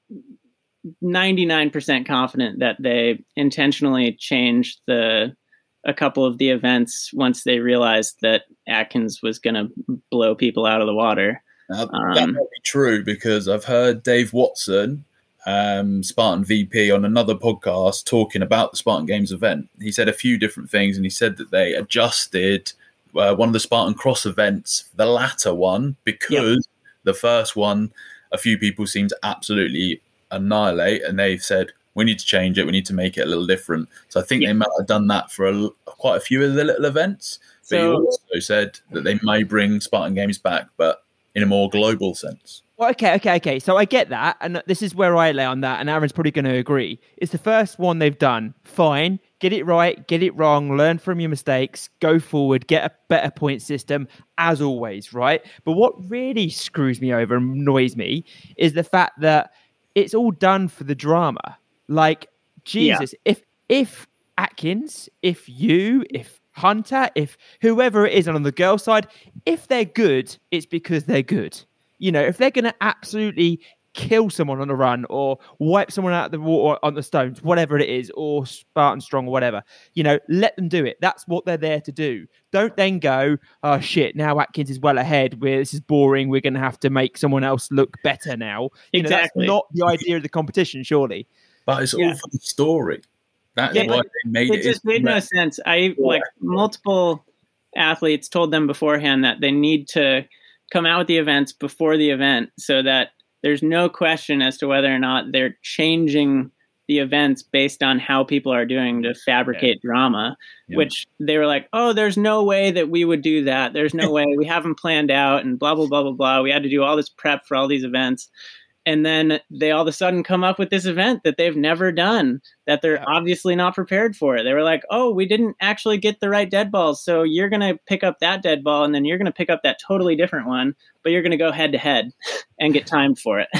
ninety-nine percent confident that they intentionally changed the a couple of the events once they realized that Atkins was going to blow people out of the water. Now, that Um, might be true because I've heard Dave Watson, um, Spartan V P, on another podcast talking about the Spartan Games event. He said a few different things, and he said that they adjusted uh, one of the Spartan Cross events, the latter one, because the first one, a few people seem to absolutely annihilate, and they've said, we need to change it. We need to make it a little different. So I think Yeah. they might have done that for a, quite a few of the little events. But he So- also said that they may bring Spartan Games back, but in a more global sense. Well, okay, okay, okay. So I get that, and this is where I lay on that, and Aaron's probably going to agree. It's the first one they've done. Fine, get it right, get it wrong, learn from your mistakes, go forward, get a better point system, as always, right? But what really screws me over and annoys me is the fact that it's all done for the drama. Like, Jesus, if if Atkins, if you, if Hunter, if whoever it is on the girl side, if they're good, it's because they're good. You know, if they're going to absolutely kill someone on a run or wipe someone out of the water on the stones, whatever it is, or Spartan Strong or whatever, you know, let them do it. That's what they're there to do. Don't then go, oh shit, now Atkins is well ahead. We're, this is boring. We're going to have to make someone else look better now. You know, Exactly. that's not the idea of the competition, surely. But it's Yeah. all for the story. That's Yeah, why but they made it it. just made no sense. I like multiple athletes told them beforehand that they need to come out with the events before the event so that there's no question as to whether or not they're changing the events based on how people are doing to fabricate drama, Yeah. which they were like, oh, there's no way that we would do that. There's no way. We haven't planned out and blah, blah, blah, blah, blah. We had to do all this prep for all these events. And then they all of a sudden come up with this event that they've never done, that they're Yeah. obviously not prepared for. They were like, oh, we didn't actually get the right dead balls. So you're going to pick up that dead ball and then you're going to pick up that totally different one, but you're going to go head to head and get timed for it.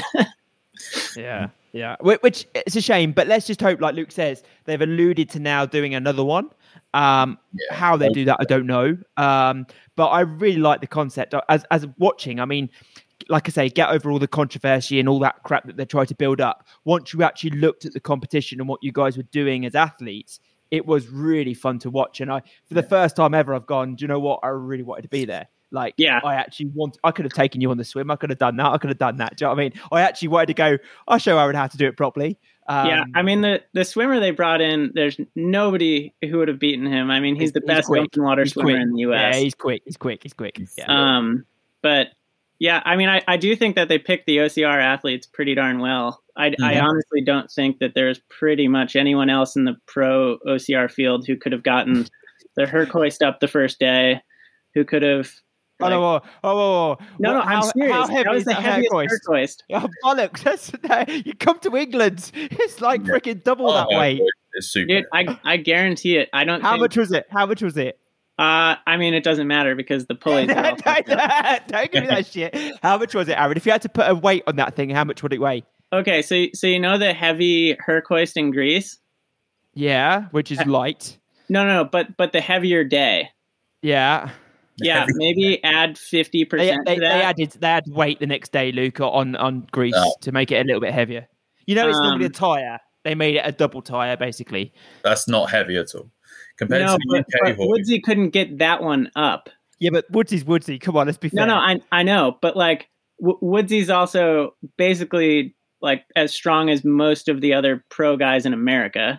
Yeah, yeah. Wh- Which it's a shame, but let's just hope, like Luke says, they've alluded to now doing another one. Um, Yeah. how they do that, I don't know. Um, but I really like the concept. As as watching, I mean, like I say, get over all the controversy and all that crap that they try to build up. Once you actually looked at the competition and what you guys were doing as athletes, it was really fun to watch. And I, for the first time ever, I've gone, do you know what? I really wanted to be there. Like, Yeah. I actually want, I could have taken you on the swim. I could have done that. I could have done that. Do you know what I mean? I actually wanted to go, I'll show Aaron how to do it properly. Um, yeah. I mean, the, the swimmer they brought in, there's nobody who would have beaten him. I mean, he's, the best quick. open water He's swimmer quick. in the U S. Yeah, he's quick. He's quick. He's quick. Yeah. Um, but yeah, I mean, I, I do think that they picked the O C R athletes pretty darn well. I, I Yeah. honestly don't think that there's pretty much anyone else in the pro O C R field who could have gotten the Hercoist up the first day, who could have. Oh, no, oh, oh, oh, oh. no, no, What- I'm how- serious. How heavy that was is the that heaviest Hercoist? Hercoist. Oh, bollocks. That's, no, you come to England. It's like Yeah. freaking double Oh, that no, weight. It's super. Dude, I, I guarantee it. I don't How think, much was it? How much was it? Uh, I mean, it doesn't matter because the pulleys are all don't, fucked up. don't give me that shit. How much was it, Aaron? If you had to put a weight on that thing, how much would it weigh? Okay, so so you know the heavy Hercoist in Greece? Yeah, which is light. No, no, no, but but the heavier day. Yeah. Yeah, Heavy- maybe add fifty They, percent they, to they that. added they had weight the next day, Luca, on, on Greece Oh. to make it a little bit heavier. You know, it's normally a Um, tire. They made it a double tire, basically. That's not heavy at all. Compared No, to the but, U K but hoist, Woodsy couldn't get that one up. Yeah, but Woodsy's Woodsy. Come on, let's be No, fair. no, I I know, but like w- Woodsy's also basically like as strong as most of the other pro guys in America,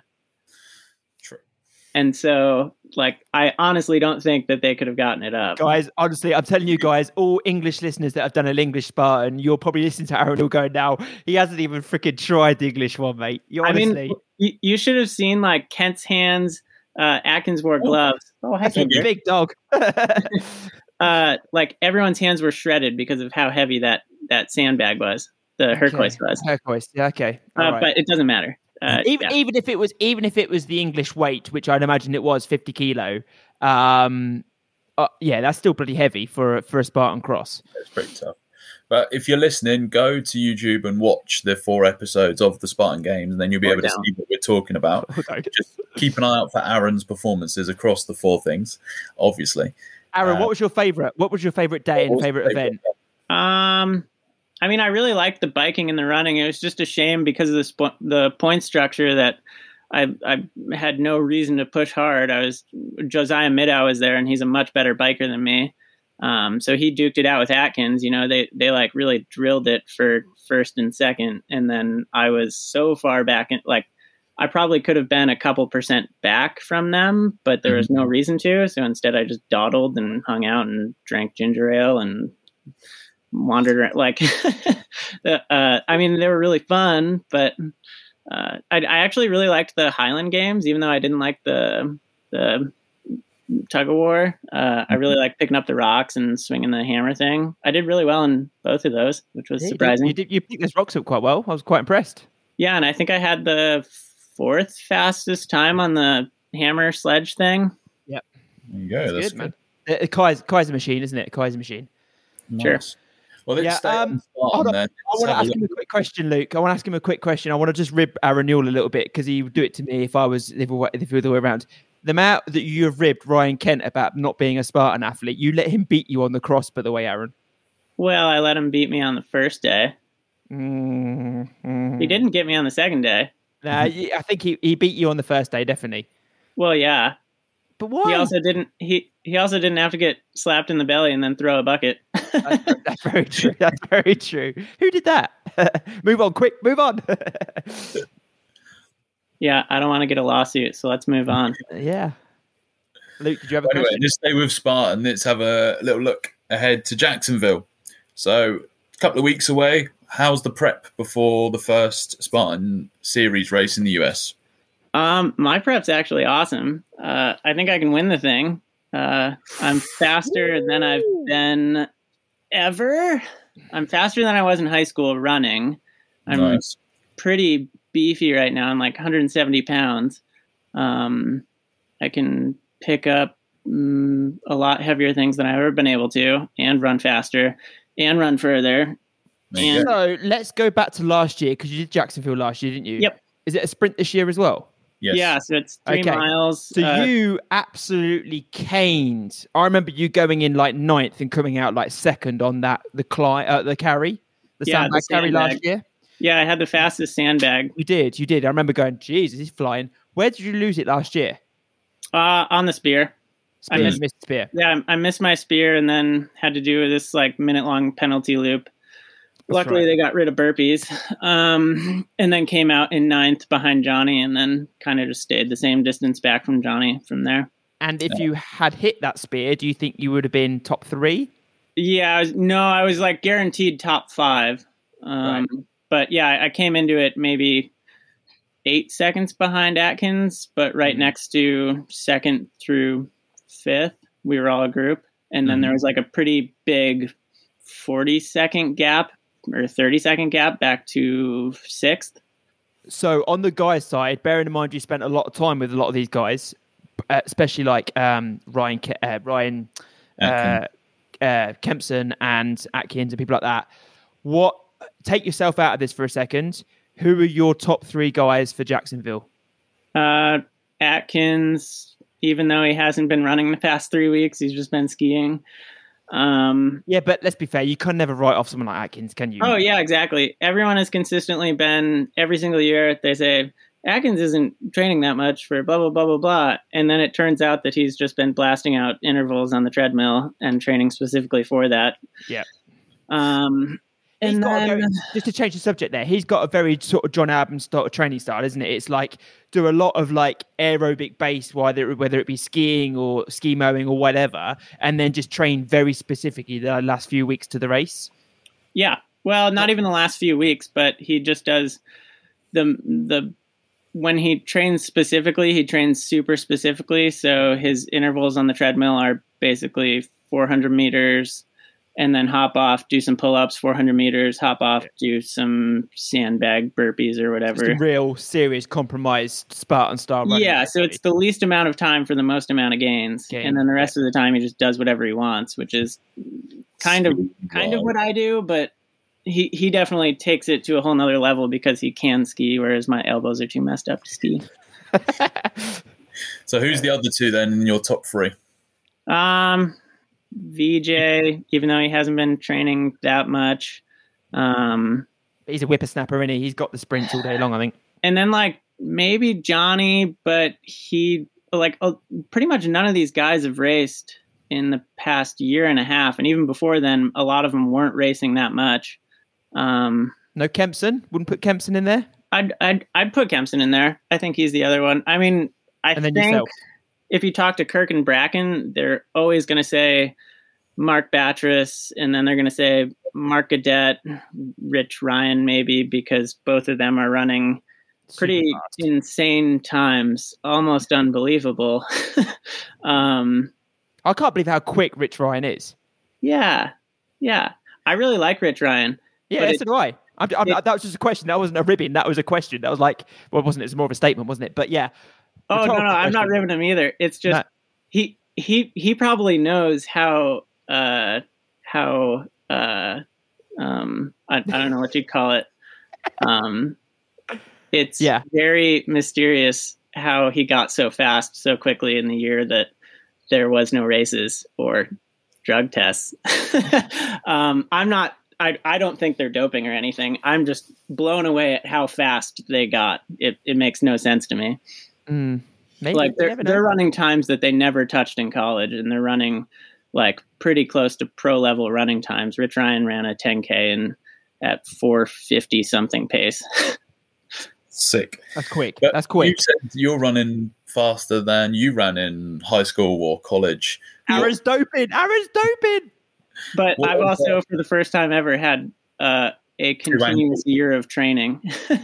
True. and so like I honestly don't think that they could have gotten it up. Guys, honestly, I'm telling you guys, all English listeners that have done an English Spartan, you're probably listening to Aaron all going now, he hasn't even freaking tried the English one, mate. You I honestly. mean, you, you should have seen like Kent's hands. Uh, Atkins wore gloves. Oh, heck that's a yeah. big dog. Uh, like everyone's hands were shredded because of how heavy that that sandbag was. the Hercules was. Hercules, yeah, okay. Uh, right. But it doesn't matter. Uh, even yeah. even if it was even if it was the English weight, which I'd imagine it was fifty kilo, um, uh, yeah, that's still pretty heavy for for a Spartan cross. It's pretty tough. But if you're listening, go to YouTube and watch the four episodes of the Spartan Games, and then you'll be able to see what we're talking about. Just keep an eye out for Aaron's performances across the four things, obviously. Aaron, uh, what was your favorite? What was your favorite day and favorite event? Um, I mean, I really liked the biking and the running. It was just a shame because of the sp- the point structure that I I had no reason to push hard. I was Josiah Middow was there, and he's a much better biker than me. Um, so he duked it out with Atkins. You know, they they like really drilled it for first and second, and then I was so far back in, like I probably could have been a couple percent back from them, but there was no reason to. So instead, I just dawdled and hung out and drank ginger ale and wandered around. Like, uh, I mean, they were really fun, but uh, I, I actually really liked the Highland Games, even though I didn't like the the tug of war. Uh, I really liked picking up the rocks and swinging the hammer thing. I did really well in both of those, which was Yeah, surprising. You did you picked those rocks up quite well. I was quite impressed. Yeah, and I think I had the fourth fastest time on the hammer sledge thing. Yep. There you go. That's, That's good, man. Uh, Kai's, Kai's machine, isn't it? Kai's machine. Nice. Sure. Well, let's Yeah, stay um, on Spartan hold on. then. I Let's want to have a ask him a look. quick question, Luke. I want to ask him a quick question. I want to just rib Aaron Newell a little bit because he would do it to me if I was if it were if it were the way around. The amount that you have ribbed Ryan Kent about not being a Spartan athlete, you let him beat you on the cross, by the way, Aaron. Well, I let him beat me on the first day. Mm-hmm. He didn't get me on the second day. Nah, I think he, he beat you on the first day, definitely. Well, yeah. But why? He also didn't. He he also didn't have to get slapped in the belly and then throw a bucket. that's, that's very true. That's very true. Who did that? Move on, quick. Move on. Yeah, I don't want to get a lawsuit, so let's move on. Yeah. Luke, did you have a Anyway, question? just stay with Spartan. Let's have a little look ahead to Jacksonville. So, a couple of weeks away. How's the prep before the first Spartan series race in the U S? Um, my prep's actually awesome. Uh, I think I can win the thing. Uh, I'm faster than I've been ever. I'm faster than I was in high school running. I'm Nice. pretty beefy right now. I'm like one hundred seventy pounds. Um, I can pick up mm, a lot heavier things than I've ever been able to, and run faster, and run further. There you And go. So let's go back to last year because you did Jacksonville last year, didn't you? Yep. Is it a sprint this year as well? Yes. yeah, so it's three Okay. miles. So uh, you absolutely caned. I remember you going in like ninth and coming out like second on that the cli- uh, the carry, the Yeah, sandbag the carry last sandbag. year. yeah, I had the fastest sandbag You did, you did. I remember going, Jesus, he's flying. Where did you lose it last year? uh, on the spear. I Spear, missed- you missed spear. Yeah, I missed my spear and then had to do this like minute long penalty loop. Luckily, right. they got rid of burpees, um, and then came out in ninth behind Johnny, and then kind of just stayed the same distance back from Johnny from there. And if you had hit that spear, do you think you would have been top three? Yeah, I was, no, I was like guaranteed top five. Um, But yeah, I- I came into it maybe eight seconds behind Atkins, but right Mm-hmm. next to second through fifth. We were all a group. And then Mhm. there was like a pretty big forty second gap or thirty second gap back to sixth. So on the guys' side, bearing in mind you spent a lot of time with a lot of these guys, uh, especially like um, Ryan Ke- uh, Ryan uh, uh, Kempson and Atkins and people like that. What? Take yourself out of this for a second. Who are your top three guys for Jacksonville? Uh, Atkins, even though he hasn't been running the past three weeks, he's just been skiing. Um, Yeah, but let's be fair. You can never write off someone like Atkins, can you? oh, yeah, exactly. Everyone has consistently been, every single year, they say, Atkins isn't training that much for blah, blah, blah, blah, blah. And then it turns out that he's just been blasting out intervals on the treadmill and training specifically for that. Yeah. Um, He's and got a then, very, just to change the subject there, he's got a very sort of John Adams sort of training style, isn't it? It's like do a lot of like aerobic base, whether whether it be skiing or ski mowing or whatever, and then just train very specifically the last few weeks to the race. yeah, well, not even the last few weeks, but he just does the, the, when he trains specifically, he trains super specifically. So his intervals on the treadmill are basically four hundred meters, and then hop off, do some pull-ups, four hundred meters, hop off, do some sandbag burpees or whatever. Just a real serious compromised Spartan style running. Yeah, so it's the least amount of time for the most amount of gains. Gain. And then the rest of the time he just does whatever he wants, which is kind of kind Wow. of what I do, but he, he definitely takes it to a whole nother level because he can ski, whereas my elbows are too messed up to ski. So who's the other two then in your top three? Um, V J, even though he hasn't been training that much. Um, He's a whippersnapper, isn't he? He's got the sprints all day long, I think. and then like maybe Johnny, but he like uh, pretty much none of these guys have raced in the past year and a half. And even before then, a lot of them weren't racing that much. Um, No Kempson? Wouldn't put Kempson in there? I'd, I'd, I'd put Kempson in there. I think he's the other one. I mean, I And then think yourself. if you talk to Kirk and Bracken, they're always going to say Mark Batres, and then they're going to say Mark Gadet, Rich Ryan, maybe, because both of them are running pretty Super fast. insane times, almost unbelievable. um, I can't believe how quick Rich Ryan is. yeah, yeah. I really like Rich Ryan. Yeah, But so it- do I. I'm, I'm, it- that was just a question. That wasn't a ribbing. That was a question. That was like, well, wasn't it? It's more of a statement, wasn't it? But yeah. Oh, no, Rhetorical no, I'm not question. ribbing him either. It's just No. he he he probably knows how uh how uh um I, I don't know what you'd call it. Um it's Yeah. very very mysterious how he got so fast so quickly in the year that there was no races or drug tests. um I'm not I, I don't think they're doping or anything. I'm just blown away at how fast they got. It it makes no sense to me. Mm, maybe. Like You they're never know. they're running times that they never touched in college, and they're running like pretty close to pro level running times. Rich Ryan ran a ten K and at four fifty something pace. Sick. That's quick. But That's quick. You said you're running faster than you ran in high school or college. Aaron's doping. Aaron's doping. But What I've was also, for the first time ever, had uh, a continuous year of training.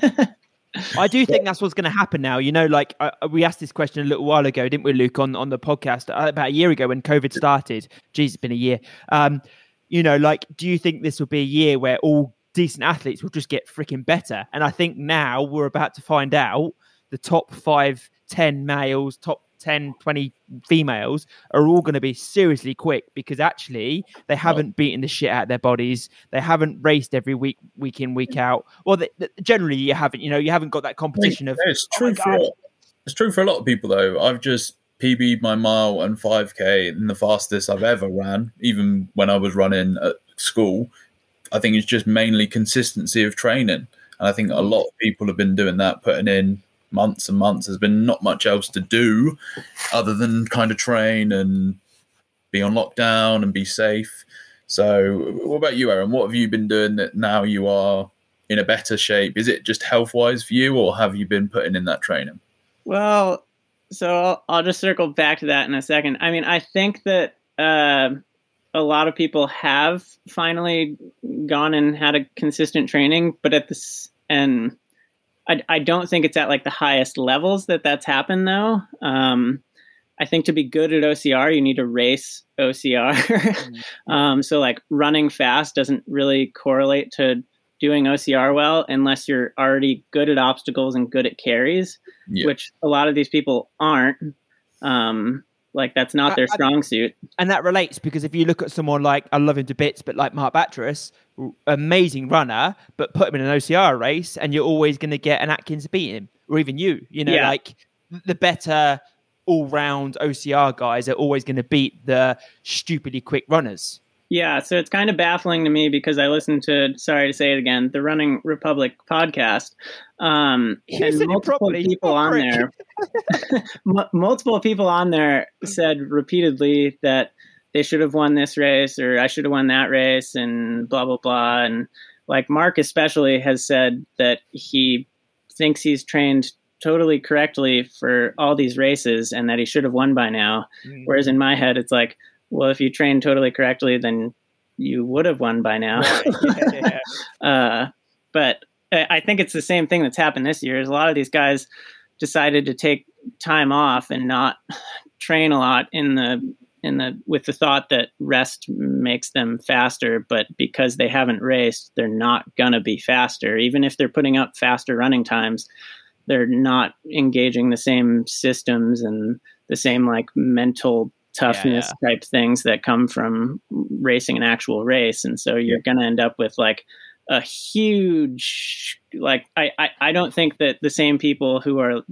I do think that's what's going to happen now. You know, like uh, we asked this question a little while ago, didn't we, Luke, on, on the podcast uh, about a year ago when COVID started. Geez, it's been a year. Um, you know, like, do you think this will be a year where all decent athletes will just get freaking better? And I think now we're about to find out the top five, ten males, top ten, twenty females are all going to be seriously quick because actually they haven't beaten the shit out of their bodies. They haven't raced every week, week in, week out. Well, they, they, generally you haven't, you know, you haven't got that competition of, Yeah, it's oh my true for God. it's true for a lot of people though. I've just P B'd my mile and five K in the fastest I've ever ran, even when I was running at school. I think it's just mainly consistency of training. And I think a lot of people have been doing that, putting in months and months. There's been not much else to do other than kind of train and be on lockdown and be safe. So what about you, Aaron? What have you been doing that now you are in a better shape? Is it just health-wise for you, or have you been putting in that training? Well, so I'll, I'll just circle back to that in a second. I mean, I think that uh, a lot of people have finally gone and had a consistent training, but at this, and I, I don't think it's at like the highest levels that that's happened though. Um, I think to be good at O C R, you need to race O C R. um, so like running fast doesn't really correlate to doing O C R well unless you're already good at obstacles and good at carries, Yeah. which a lot of these people aren't. Um, like that's not their I- I- strong suit. And that relates because if you look at someone like, I love him to bits, but like Mark Batres, amazing runner, but put him in an O C R race and you're always going to get an Atkins beat him, or even you, you know, Yeah. like the better all-round O C R guys are always going to beat the stupidly quick runners. Yeah, so it's kind of baffling to me because I listened to, sorry to say it again, the Running Republic podcast. Um, You and said it multiple properly, people you on prick. there, m- multiple people on there said repeatedly that they should have won this race or I should have won that race and blah, blah, blah. And like Mark especially has said that he thinks he's trained totally correctly for all these races and that he should have won by now. Mm. Whereas in my head, it's like, well, if you trained totally correctly, then you would have won by now. Yeah. uh, but I I think it's the same thing that's happened this year. Is a lot of these guys decided to take time off and not train a lot in the in the with the thought that rest makes them faster, but because they haven't raced, they're not gonna be faster. Even if they're putting up faster running times, they're not engaging the same systems and the same like mental toughness yeah, yeah. type things that come from racing an actual race. And so you're yeah. gonna end up with like a huge like I, I I don't think that the same people who are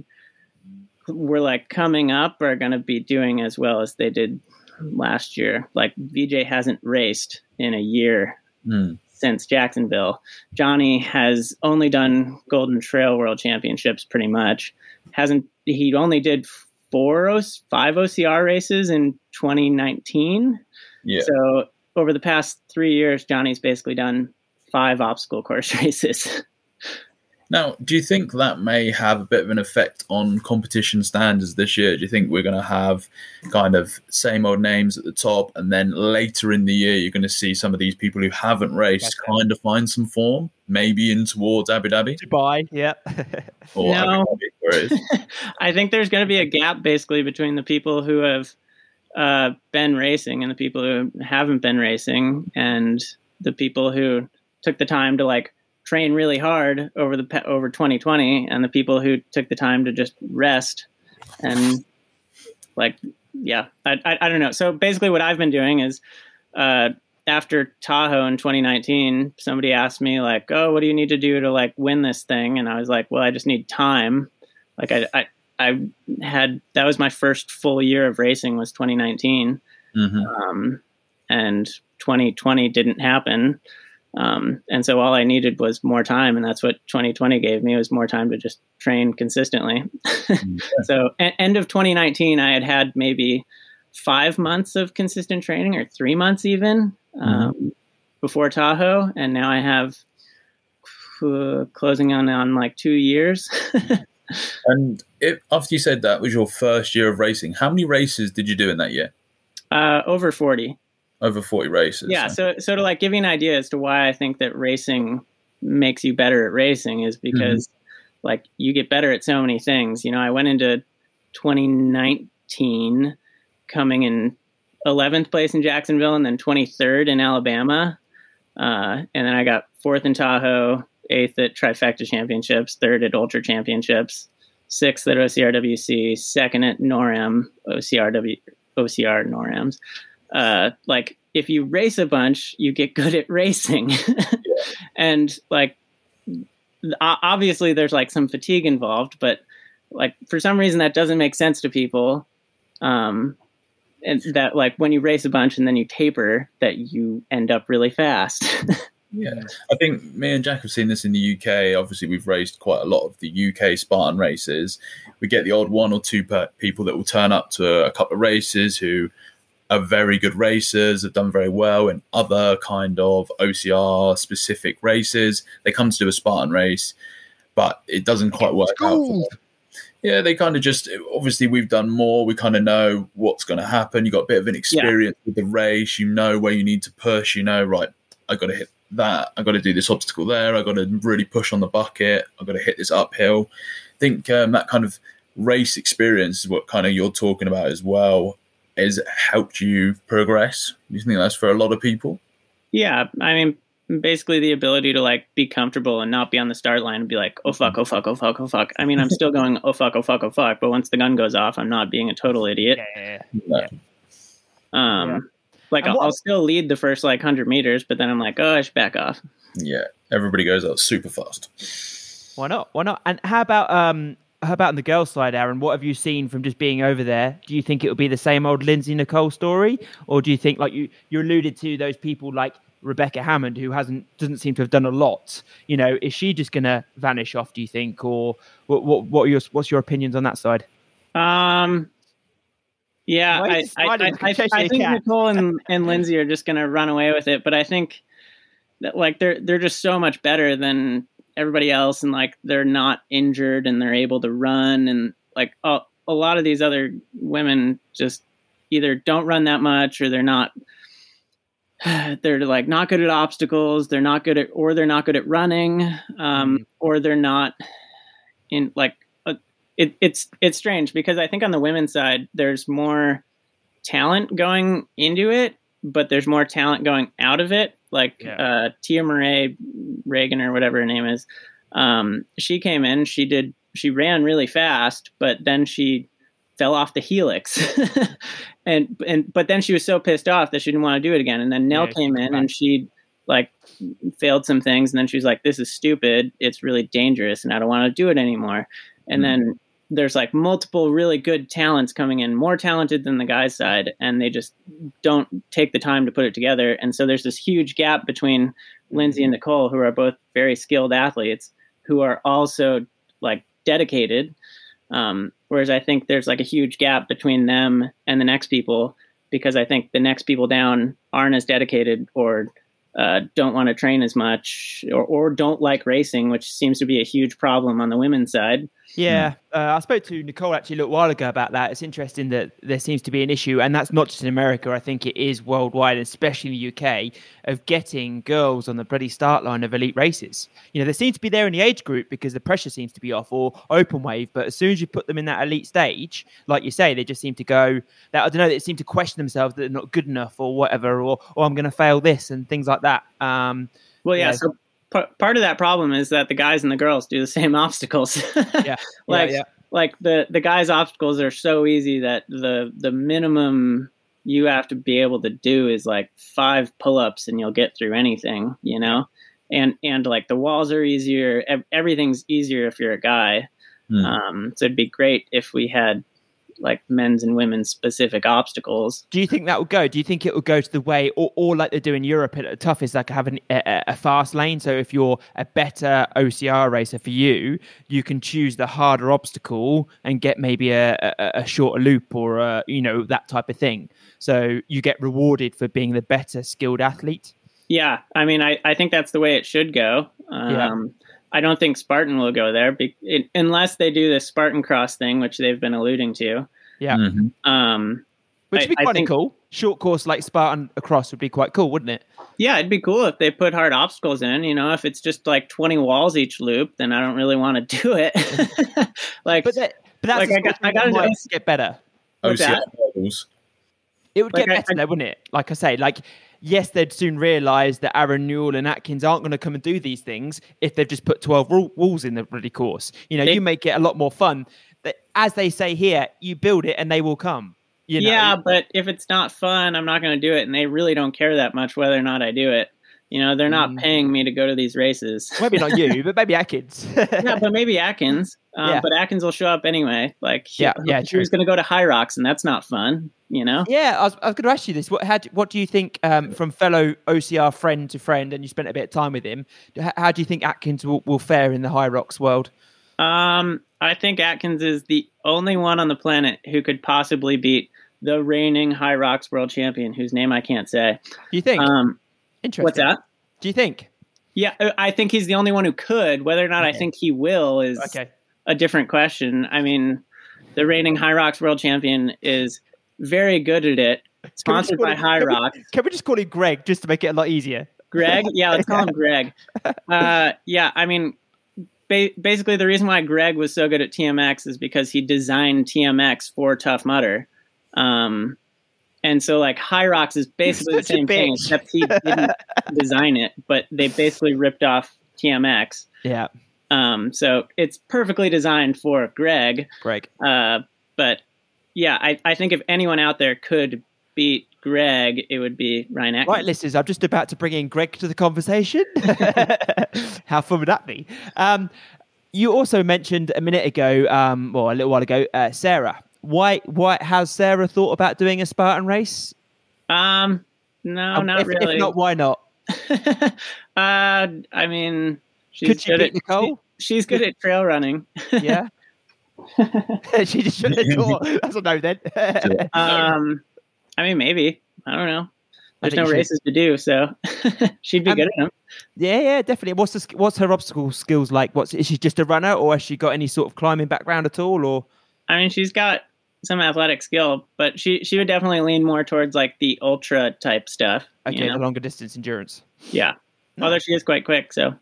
were like coming up are going to be doing as well as they did last year. Like V J hasn't raced in a year mm. since Jacksonville. Johnny has only done Golden Trail World Championships pretty much. Hasn't he only did four, five O C R races in twenty nineteen. Yeah. So over the past three years, Johnny's basically done five obstacle course races. Now, do you think that may have a bit of an effect on competition standards this year? Do you think we're going to have kind of same old names at the top, and then later in the year you're going to see some of these people who haven't raced okay. kind of find some form, maybe in towards Abu Dhabi? Dubai, yeah. or no. Abu Dhabi, where it is. I think there's going to be a gap basically between the people who have uh, been racing and the people who haven't been racing, and the people who took the time to like train really hard over the over twenty twenty, and the people who took the time to just rest and like yeah I, I, I don't know. So basically what I've been doing is uh after Tahoe in twenty nineteen, somebody asked me like, oh, what do you need to do to like win this thing? And I was like, well, I just need time. Like I I, I had that was my first full year of racing was twenty nineteen. Mm-hmm. um and twenty twenty didn't happen. Um, and so all I needed was more time, and that's what twenty twenty gave me, was more time to just train consistently. Mm-hmm. So a- end of twenty nineteen, I had had maybe five months of consistent training, or three months even, um, mm-hmm. before Tahoe. And now I have uh, closing on, on like two years. And if, after you said that was your first year of racing, how many races did you do in that year? Uh, over forty. Over forty races. Yeah. So, so to like give you an idea as to why I think that racing makes you better at racing is because mm-hmm. like you get better at so many things. You know, I went into twenty nineteen coming in eleventh place in Jacksonville, and then twenty-third in Alabama. Uh, and then I got fourth in Tahoe, eighth at Trifecta Championships, third at Ultra Championships, sixth at O C R W C, second at NORAM, O C R W, O C R NORAMs. Uh, like if you race a bunch, you get good at racing. yeah. And like, obviously there's like some fatigue involved, but like for some reason that doesn't make sense to people. Um, and that like when you race a bunch and then you taper, that you end up really fast. Yeah, I think me and Jack have seen this in the U K. Obviously, we've raced quite a lot of the U K Spartan races. We get the odd one or two per people that will turn up to a couple of races who are very good racers, have done very well in other kind of O C R specific races. They come to do a Spartan race, but it doesn't quite work out for them. Yeah, they kind of just, obviously we've done more. We kind of know what's going to happen. You got a bit of an experience yeah. with the race. You know where you need to push. You know, right, I got to hit that. I got to do this obstacle there. I got to really push on the bucket. I got to hit this uphill. I think um, that kind of race experience is what kind of you're talking about as well. Has helped you progress? Do you think that's for a lot of people? Yeah, I mean, basically the ability to like be comfortable and not be on the start line and be like, oh fuck, oh fuck, oh fuck, oh fuck. I mean, I'm still going, oh fuck, oh fuck, oh fuck. But once the gun goes off, I'm not being a total idiot. Yeah. yeah. Um, yeah. Like I'll, I'll still lead the first like hundred meters, but then I'm like, oh, I should back off. Yeah, everybody goes out super fast. Why not? Why not? And how about um? How about on the girls' side, Aaron? What have you seen from just being over there? Do you think it will be the same old Lindsay Nicole story, or do you think, like you you alluded to, those people like Rebecca Hammond, who hasn't doesn't seem to have done a lot? You know, is she just going to vanish off? Do you think, or what? What, what are your what's your opinions on that side? Um, yeah, I I, I, I, I think Nicole and, and Lindsay are just going to run away with it, but I think that like they're they're just so much better than everybody else, and like they're not injured and they're able to run, and like a, a lot of these other women just either don't run that much, or they're not they're like not good at obstacles, they're not good at or they're not good at running, um mm-hmm. or they're not in like a, it, it's it's strange because I think on the women's side there's more talent going into it, but there's more talent going out of it. Like Yeah. uh, Tia Murray Reagan or whatever her name is. Um, she came in, she did, she ran really fast, but then she fell off the helix. and, and, but then she was so pissed off that she didn't want to do it again. And then Nell Yeah, came she in back. and she like failed some things. And then she was like, this is stupid. It's really dangerous and I don't want to do it anymore. And Mm. then there's like multiple really good talents coming in, more talented than the guys' side, and they just don't take the time to put it together. And so there's this huge gap between Lindsay and Nicole, who are both very skilled athletes, who are also like dedicated. Um, whereas I think there's like a huge gap between them and the next people, because I think the next people down aren't as dedicated or uh, don't want to train as much or, or don't like racing, which seems to be a huge problem on the women's side. Yeah, uh, I spoke to Nicole actually a little while ago about that. It's interesting that there seems to be an issue, and that's not just in America. I think it is worldwide, especially in the U K, of getting girls on the bloody start line of elite races. You know, they seem to be there in the age group because the pressure seems to be off, or open wave. But as soon as you put them in that elite stage, like you say, they just seem to go. That I don't know. They seem to question themselves that they're not good enough, or whatever, or or I'm going to fail this and things like that. Um, Well, yeah. Yeah. So p- part of that problem is that the guys and the girls do the same obstacles. yeah, like, yeah, yeah. like the, the guys' obstacles are so easy that the, the minimum you have to be able to do is like five pull-ups and you'll get through anything, you know? And, and like the walls are easier. Ev- everything's easier if you're a guy. Mm. Um, so it'd be great if we had like men's and women's specific obstacles. Do you think that will go? Do you think it will go to the way, or, or like they do in Europe at the toughest, like having a, a fast lane? So if you're a better O C R racer for you, you can choose the harder obstacle and get maybe a, a, a shorter loop or a, you know, that type of thing. So you get rewarded for being the better skilled athlete. Yeah, I mean, I, I think that's the way it should go. Um, Yeah. I don't think Spartan will go there be, it, unless they do this Spartan cross thing, which they've been alluding to. Yeah. Mhm. Um, Which I- would be I quite think- cool. Short course like Spartan across would be quite cool, wouldn't it? yeah, it'd be cool if they put hard obstacles in. You know, if it's just like twenty walls each loop, then I don't really want to do it. like, But that, but that's Like, a I got- sport I gotta that might know- get better. What's O C R that? hurdles. It would Like, get I- better I- though, wouldn't it? Like I say, like, yes, they'd soon realise that Aaron Newell and Atkins aren't going to come and do these things if they've just put twelve rule- rules in the bloody course. You know, They- you make it a lot more fun. That, as they say here, you build it and they will come. You know? yeah, but if it's not fun, I'm not going to do it. And they really don't care that much whether or not I do it. You know, they're not Mm. paying me to go to these races. Maybe not you, but maybe Atkins. yeah, but maybe Atkins. Um, Yeah. But Atkins will show up anyway. Like, Yeah, who- yeah, true. who's going to go to High Rocks, and that's not fun. You know? Yeah, I was, I was going to ask you this. What, how, do- what do you think um, from fellow O C R friend to friend, and you spent a bit of time with him, how, how do you think Atkins will, will fare in the High Rocks world? Um, I think Atkins is the only one on the planet who could possibly beat the reigning High Rocks world champion, whose name I can't say. Do you think? Um, Interesting. what's that? Do you think? Yeah, I- I think he's the only one who could. Whether or not I Okay. think he will is Okay. a different question. I mean, the reigning High Rocks world champion is very good at it. Can we just Sponsored call by him- High can we- Rocks. Can we just call him Greg just to make it a lot easier? Greg? Yeah, let's call him Greg. Uh, yeah, I mean, ba- basically the reason why Greg was so good at T M X is because he designed T M X for Tough Mudder. Um, and so, like, High Rocks is basically the Such a same thing, bitch. except he didn't design it, but they basically ripped off T M X. Yeah, Um, so it's perfectly designed for Greg. Greg. Uh, but yeah, I, I think if anyone out there could beat Greg, it would be Ryan Atkins. Right, listeners, I'm just about to bring in Greg to the conversation. How fun would that be? Um, you also mentioned a minute ago, um, well, a little while ago, uh, Sarah. Why? Why has Sarah thought about doing a Spartan race? Um, no, Um, not if, really. If not, why not? uh, I mean, she's Could she good beat at, Nicole? she- she's good at trail running. Yeah. She just shut the door. That's a no then. Um, I mean, maybe. I don't know. I There's think no she- races to do, so she'd be Um, good at them. Yeah, yeah, definitely. What's the sk- what's her obstacle skills like? What's is she just a runner, or has she got any sort of climbing background at all? Or I mean, she's got some athletic skill, but she she would definitely lean more towards like the ultra type stuff. okay, you know? the longer distance endurance. Yeah. No. Although she is quite quick, so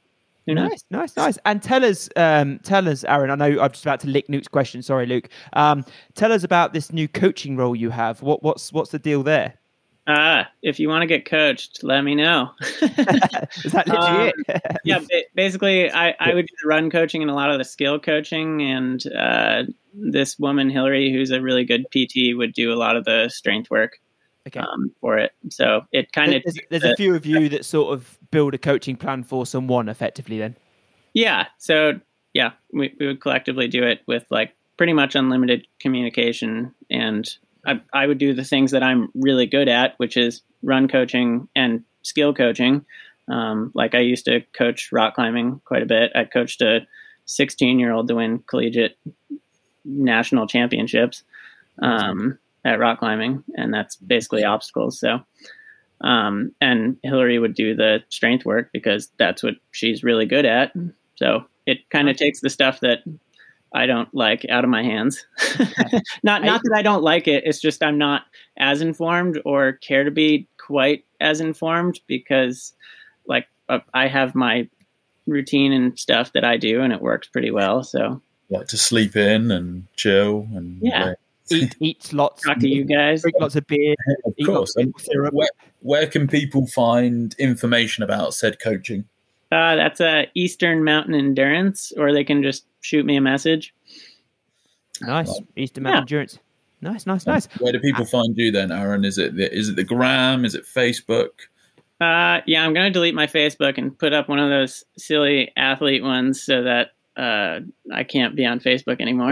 Who knows? Nice, nice, nice. And tell us, um, tell us, Aaron. I know I'm just about to lick Luke's question. Sorry, Luke. Um, tell us about this new coaching role you have. What, what's what's the deal there? Uh, if you want to get coached, let me know. Is that literally um, it? yeah, basically, I, I would do the run coaching and a lot of the skill coaching. And uh, this woman, Hillary, who's a really good P T, would do a lot of the strength work Okay. um, for it. So it kind of... There's, there's a few of you that sort of build a coaching plan for someone effectively then. Yeah. So, yeah, we, we would collectively do it with like pretty much unlimited communication, and I, I would do the things that I'm really good at, which is run coaching and skill coaching. Um, like I used to coach rock climbing quite a bit. I coached a sixteen year old to win collegiate national championships um, at rock climbing. And that's basically obstacles. So, um, and Hillary would do the strength work because that's what she's really good at. So it kind of takes the stuff that I don't like out of my hands. not not that I don't like it. It's just I'm not as informed or care to be quite as informed because like uh, I have my routine and stuff that I do and it works pretty well. So like to sleep in and chill and yeah, eat eat lots. Talk to you guys. Drink lots of beer. of eat course. lots And of syrup. where, where can people find information about said coaching? Uh, that's a Eastern Mountain Endurance, or they can just shoot me a message. Nice. Eastern Mountain Yeah. Endurance. Nice, nice, nice. Where do people find you then, Aaron? Is it the, is it the Gram? Is it Facebook? Uh, yeah, I'm going to delete my Facebook and put up one of those silly athlete ones so that uh, I can't be on Facebook anymore.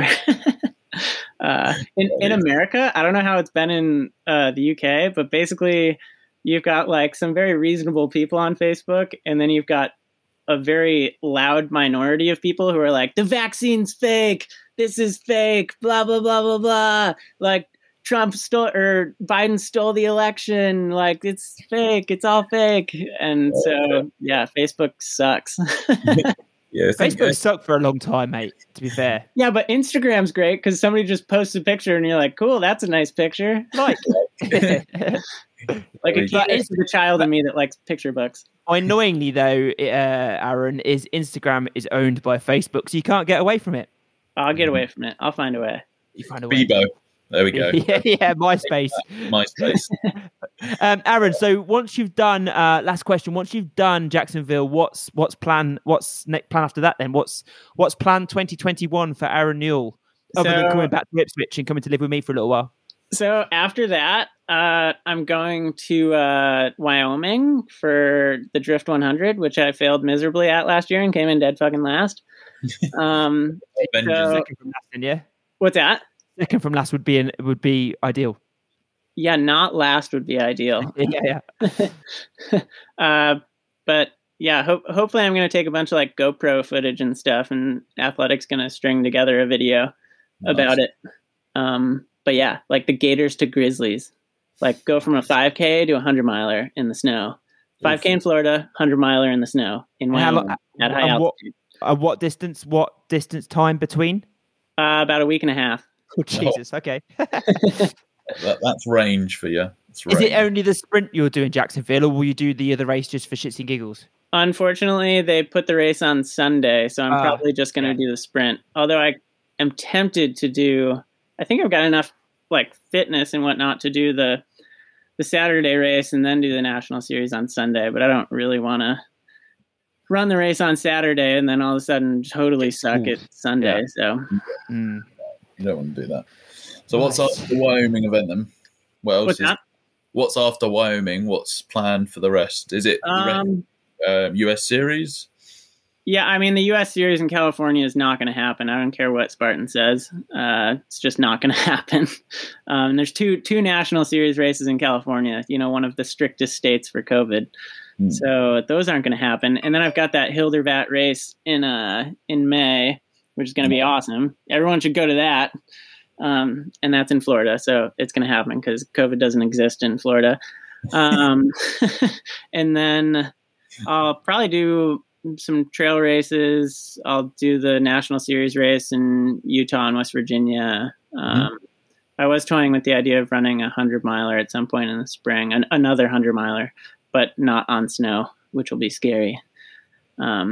uh, in, in America, I don't know how it's been in uh, the U K, but basically you've got like some very reasonable people on Facebook, and then you've got a very loud minority of people who are like, the vaccine's fake, this is fake, blah, blah, blah, blah, blah. Like, Trump stole or Biden stole the election. Like, it's fake. It's all fake. And so, yeah, Facebook sucks. Yeah, I think, Facebook uh, sucked for a long time, mate, to be fair. Yeah, but Instagram's great because somebody just posts a picture and you're like, cool, that's a nice picture. Like, Like a But kid, it's- the child in me that likes picture books. annoyingly though, uh, Aaron, is Instagram is owned by Facebook, so you can't get away from it. I'll get away from it. I'll find a way. You find a way. Bebo. There we go. yeah, yeah, MySpace. MySpace. Um, Aaron, so once you've done, uh, last question. Once you've done Jacksonville, what's what's plan? What's next plan after that? Then what's what's plan twenty twenty-one for Aaron Newell? Other than So- coming back to Ipswich and coming to live with me for a little while. So after that, uh, I'm going to uh, Wyoming for the Drift one hundred, which I failed miserably at last year and came in dead fucking last. Um, Avengers. so- Second from last, then, yeah. what's that? Second from last would be an, would be ideal. Yeah, not last would be ideal. Yeah, yeah. uh, but yeah, ho- hopefully I'm going to take a bunch of like GoPro footage and stuff, and Athletic's going to string together a video Nice. about it. Um, but yeah, like the Gators to Grizzlies, like go from a five K to a hundred miler in the snow. five K in Florida, hundred miler in the snow in And how Wyoming lo- at high and what- altitude. Uh, what distance? What distance time between? Uh, about a week and a half. Oh, Jesus. Okay. That, that's range for you. That's Is it range. only the sprint you're doing, Jacksonville, or will you do the other race just for shits and giggles? Unfortunately, they put the race on Sunday, so I'm Ah, probably just going to okay. do the sprint. Although I am tempted to do, I think I've got enough like fitness and whatnot to do the the Saturday race and then do the National Series on Sunday. But I don't really want to run the race on Saturday and then all of a sudden totally suck Ooh. at Sunday. So Mm. You don't want to do that. So what's Nice. after the Wyoming event then? What else what's is, that? what's after Wyoming? What's planned for the rest? Is it the rest, Um, uh, U S Series? Yeah, I mean, the U S Series in California is not going to happen. I don't care what Spartan says. Uh, it's just not going to happen. Um, there's two two National Series races in California, you know, one of the strictest states for COVID. Hmm. So those aren't going to happen. And then I've got that Hildervat race in uh, in May, which is going to be awesome. Everyone should go to that. Um, and that's in Florida. So it's going to happen because COVID doesn't exist in Florida. Um, and then I'll probably do some trail races. I'll do the National Series race in Utah and West Virginia. Um, I was toying with the idea of running a hundred miler at some point in the spring, an, another hundred miler, but not on snow, which will be scary. Um,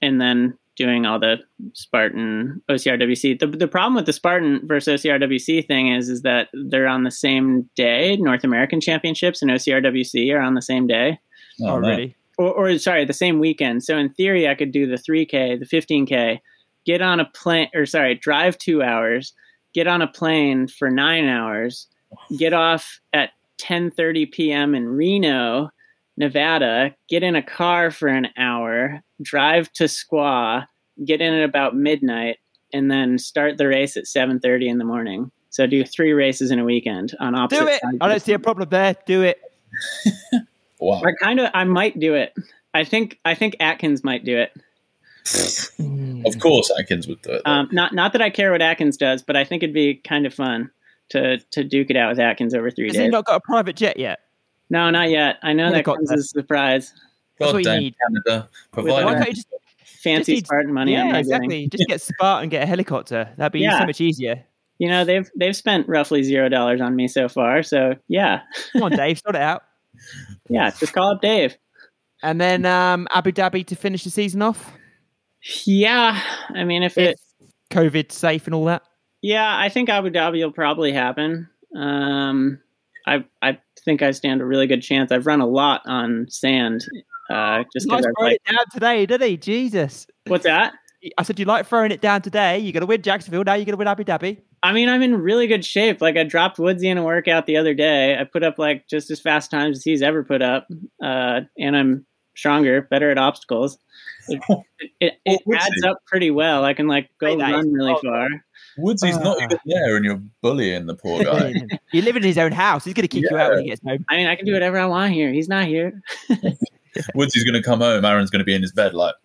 and then doing all the Spartan O C R W C. The the problem with the Spartan versus O C R W C thing is is that they're on the same day. North American Championships and O C R W C are on the same day. Oh, Oh, no. really? Or, or sorry, the same weekend. So in theory, I could do the three K, the fifteen K, get on a plane, or sorry, drive two hours, get on a plane for nine hours, get off at ten thirty p.m. in Reno, Nevada, get in a car for an hour, drive to Squaw, get in at about midnight, and then start the race at seven thirty in the morning. So do three races in a weekend on opposite Do it. sides. I don't see a problem there. Do it. Wow. I kind of, I might do it. I think, I think Atkins might do it. Of course, Atkins would do it. though. Um, not, not that I care what Atkins does, but I think it'd be kind of fun to to duke it out with Atkins over three Has days. he not got a private jet yet? No, not yet. I know that Helicopter. comes as a surprise. That's God what you damn need. Canada. Why Why Providing can't you just Fancy Just need- Spartan money. I'm yeah, not exactly. getting. Just get Spartan and get a helicopter. That'd be Yeah. so much easier. You know, they've they've spent roughly zero dollars on me so far. So yeah, Come on, Dave, sort it out. yeah. Just call up Dave. And then um, Abu Dhabi to finish the season off. Yeah, I mean, if it, If COVID safe and all that. yeah, I think Abu Dhabi will probably happen. Um, I I think I stand a really good chance. I've run a lot on sand. Uh, just Nice because I've throwing like, it down today, did he? Jesus. what's that? I said you like throwing it down today. You're going to win Jacksonville. Now you're going to win Abu Dhabi. I mean, I'm in really good shape. Like I dropped Woodsy in a workout the other day. I put up like just as fast times as he's ever put up, uh, and I'm stronger, better at obstacles. It, it, it, it Well, adds Woodsy- up pretty well. I can like go Hey, that is- run really oh. far. Woodsy's not Ah. even there, and you're bullying the poor guy. You live in his own house. He's going to kick you out when he gets home. I mean, I can do whatever I want here. He's not here. Woodsy's going to come home. Aaron's going to be in his bed, like,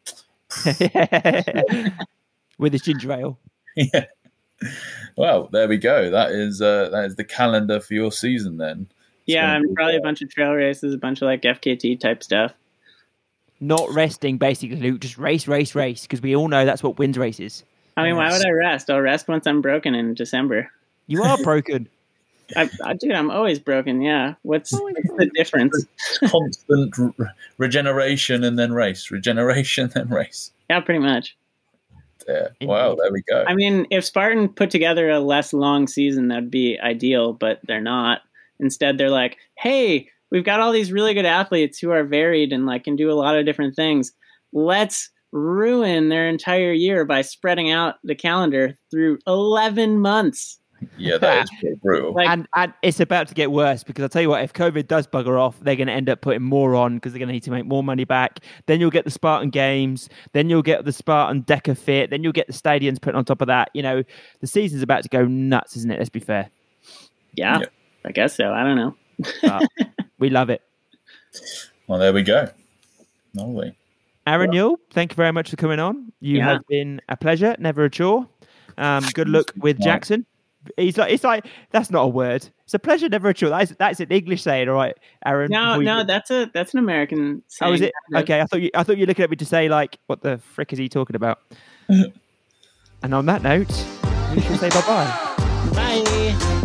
With his ginger ale. yeah. Well, there we go. That is uh, that is the calendar for your season. Then. It's Yeah, gonna and be, probably a uh, bunch of trail races, a bunch of like F K T type stuff. Not resting, basically, Luke. Just race, race, race. Because we all know that's what wins races. I mean, why would I rest? I'll rest once I'm broken in December. You are broken. I, I dude, I'm always broken. Yeah. What's, what's the difference? constant re- regeneration and then race, regeneration then race. Yeah, pretty much. Yeah. Wow, there we go. I mean, if Spartan put together a less long season, that'd be ideal, but they're not. Instead, they're like, hey, we've got all these really good athletes who are varied and like can do a lot of different things. Let's ruin their entire year by spreading out the calendar through eleven months. Yeah, that is pretty brutal. Like- and and it's about to get worse because I'll tell you what, if COVID does bugger off, they're going to end up putting more on because they're going to need to make more money back. Then you'll get the Spartan Games. Then you'll get the Spartan Deca Fit. Then you'll get the stadiums put on top of that. You know, the season's about to go nuts, isn't it? Let's be fair. Yeah, Yeah. I guess so. I don't know. But we love it. Well, there we go. Lovely. Aaron Newell, thank you very much for coming on. You Yeah. have been a pleasure, never a chore. Um, good luck with Jackson. He's like, it's like that's not a word. It's a pleasure, never a chore. That's that's an English saying, all right, Aaron. No, before you- no, that's a that's an American saying. Oh, is it? kind of. Okay, I thought you I thought you were looking at me to say like, what the frick is he talking about? And on that note, we shall say bye bye. Bye.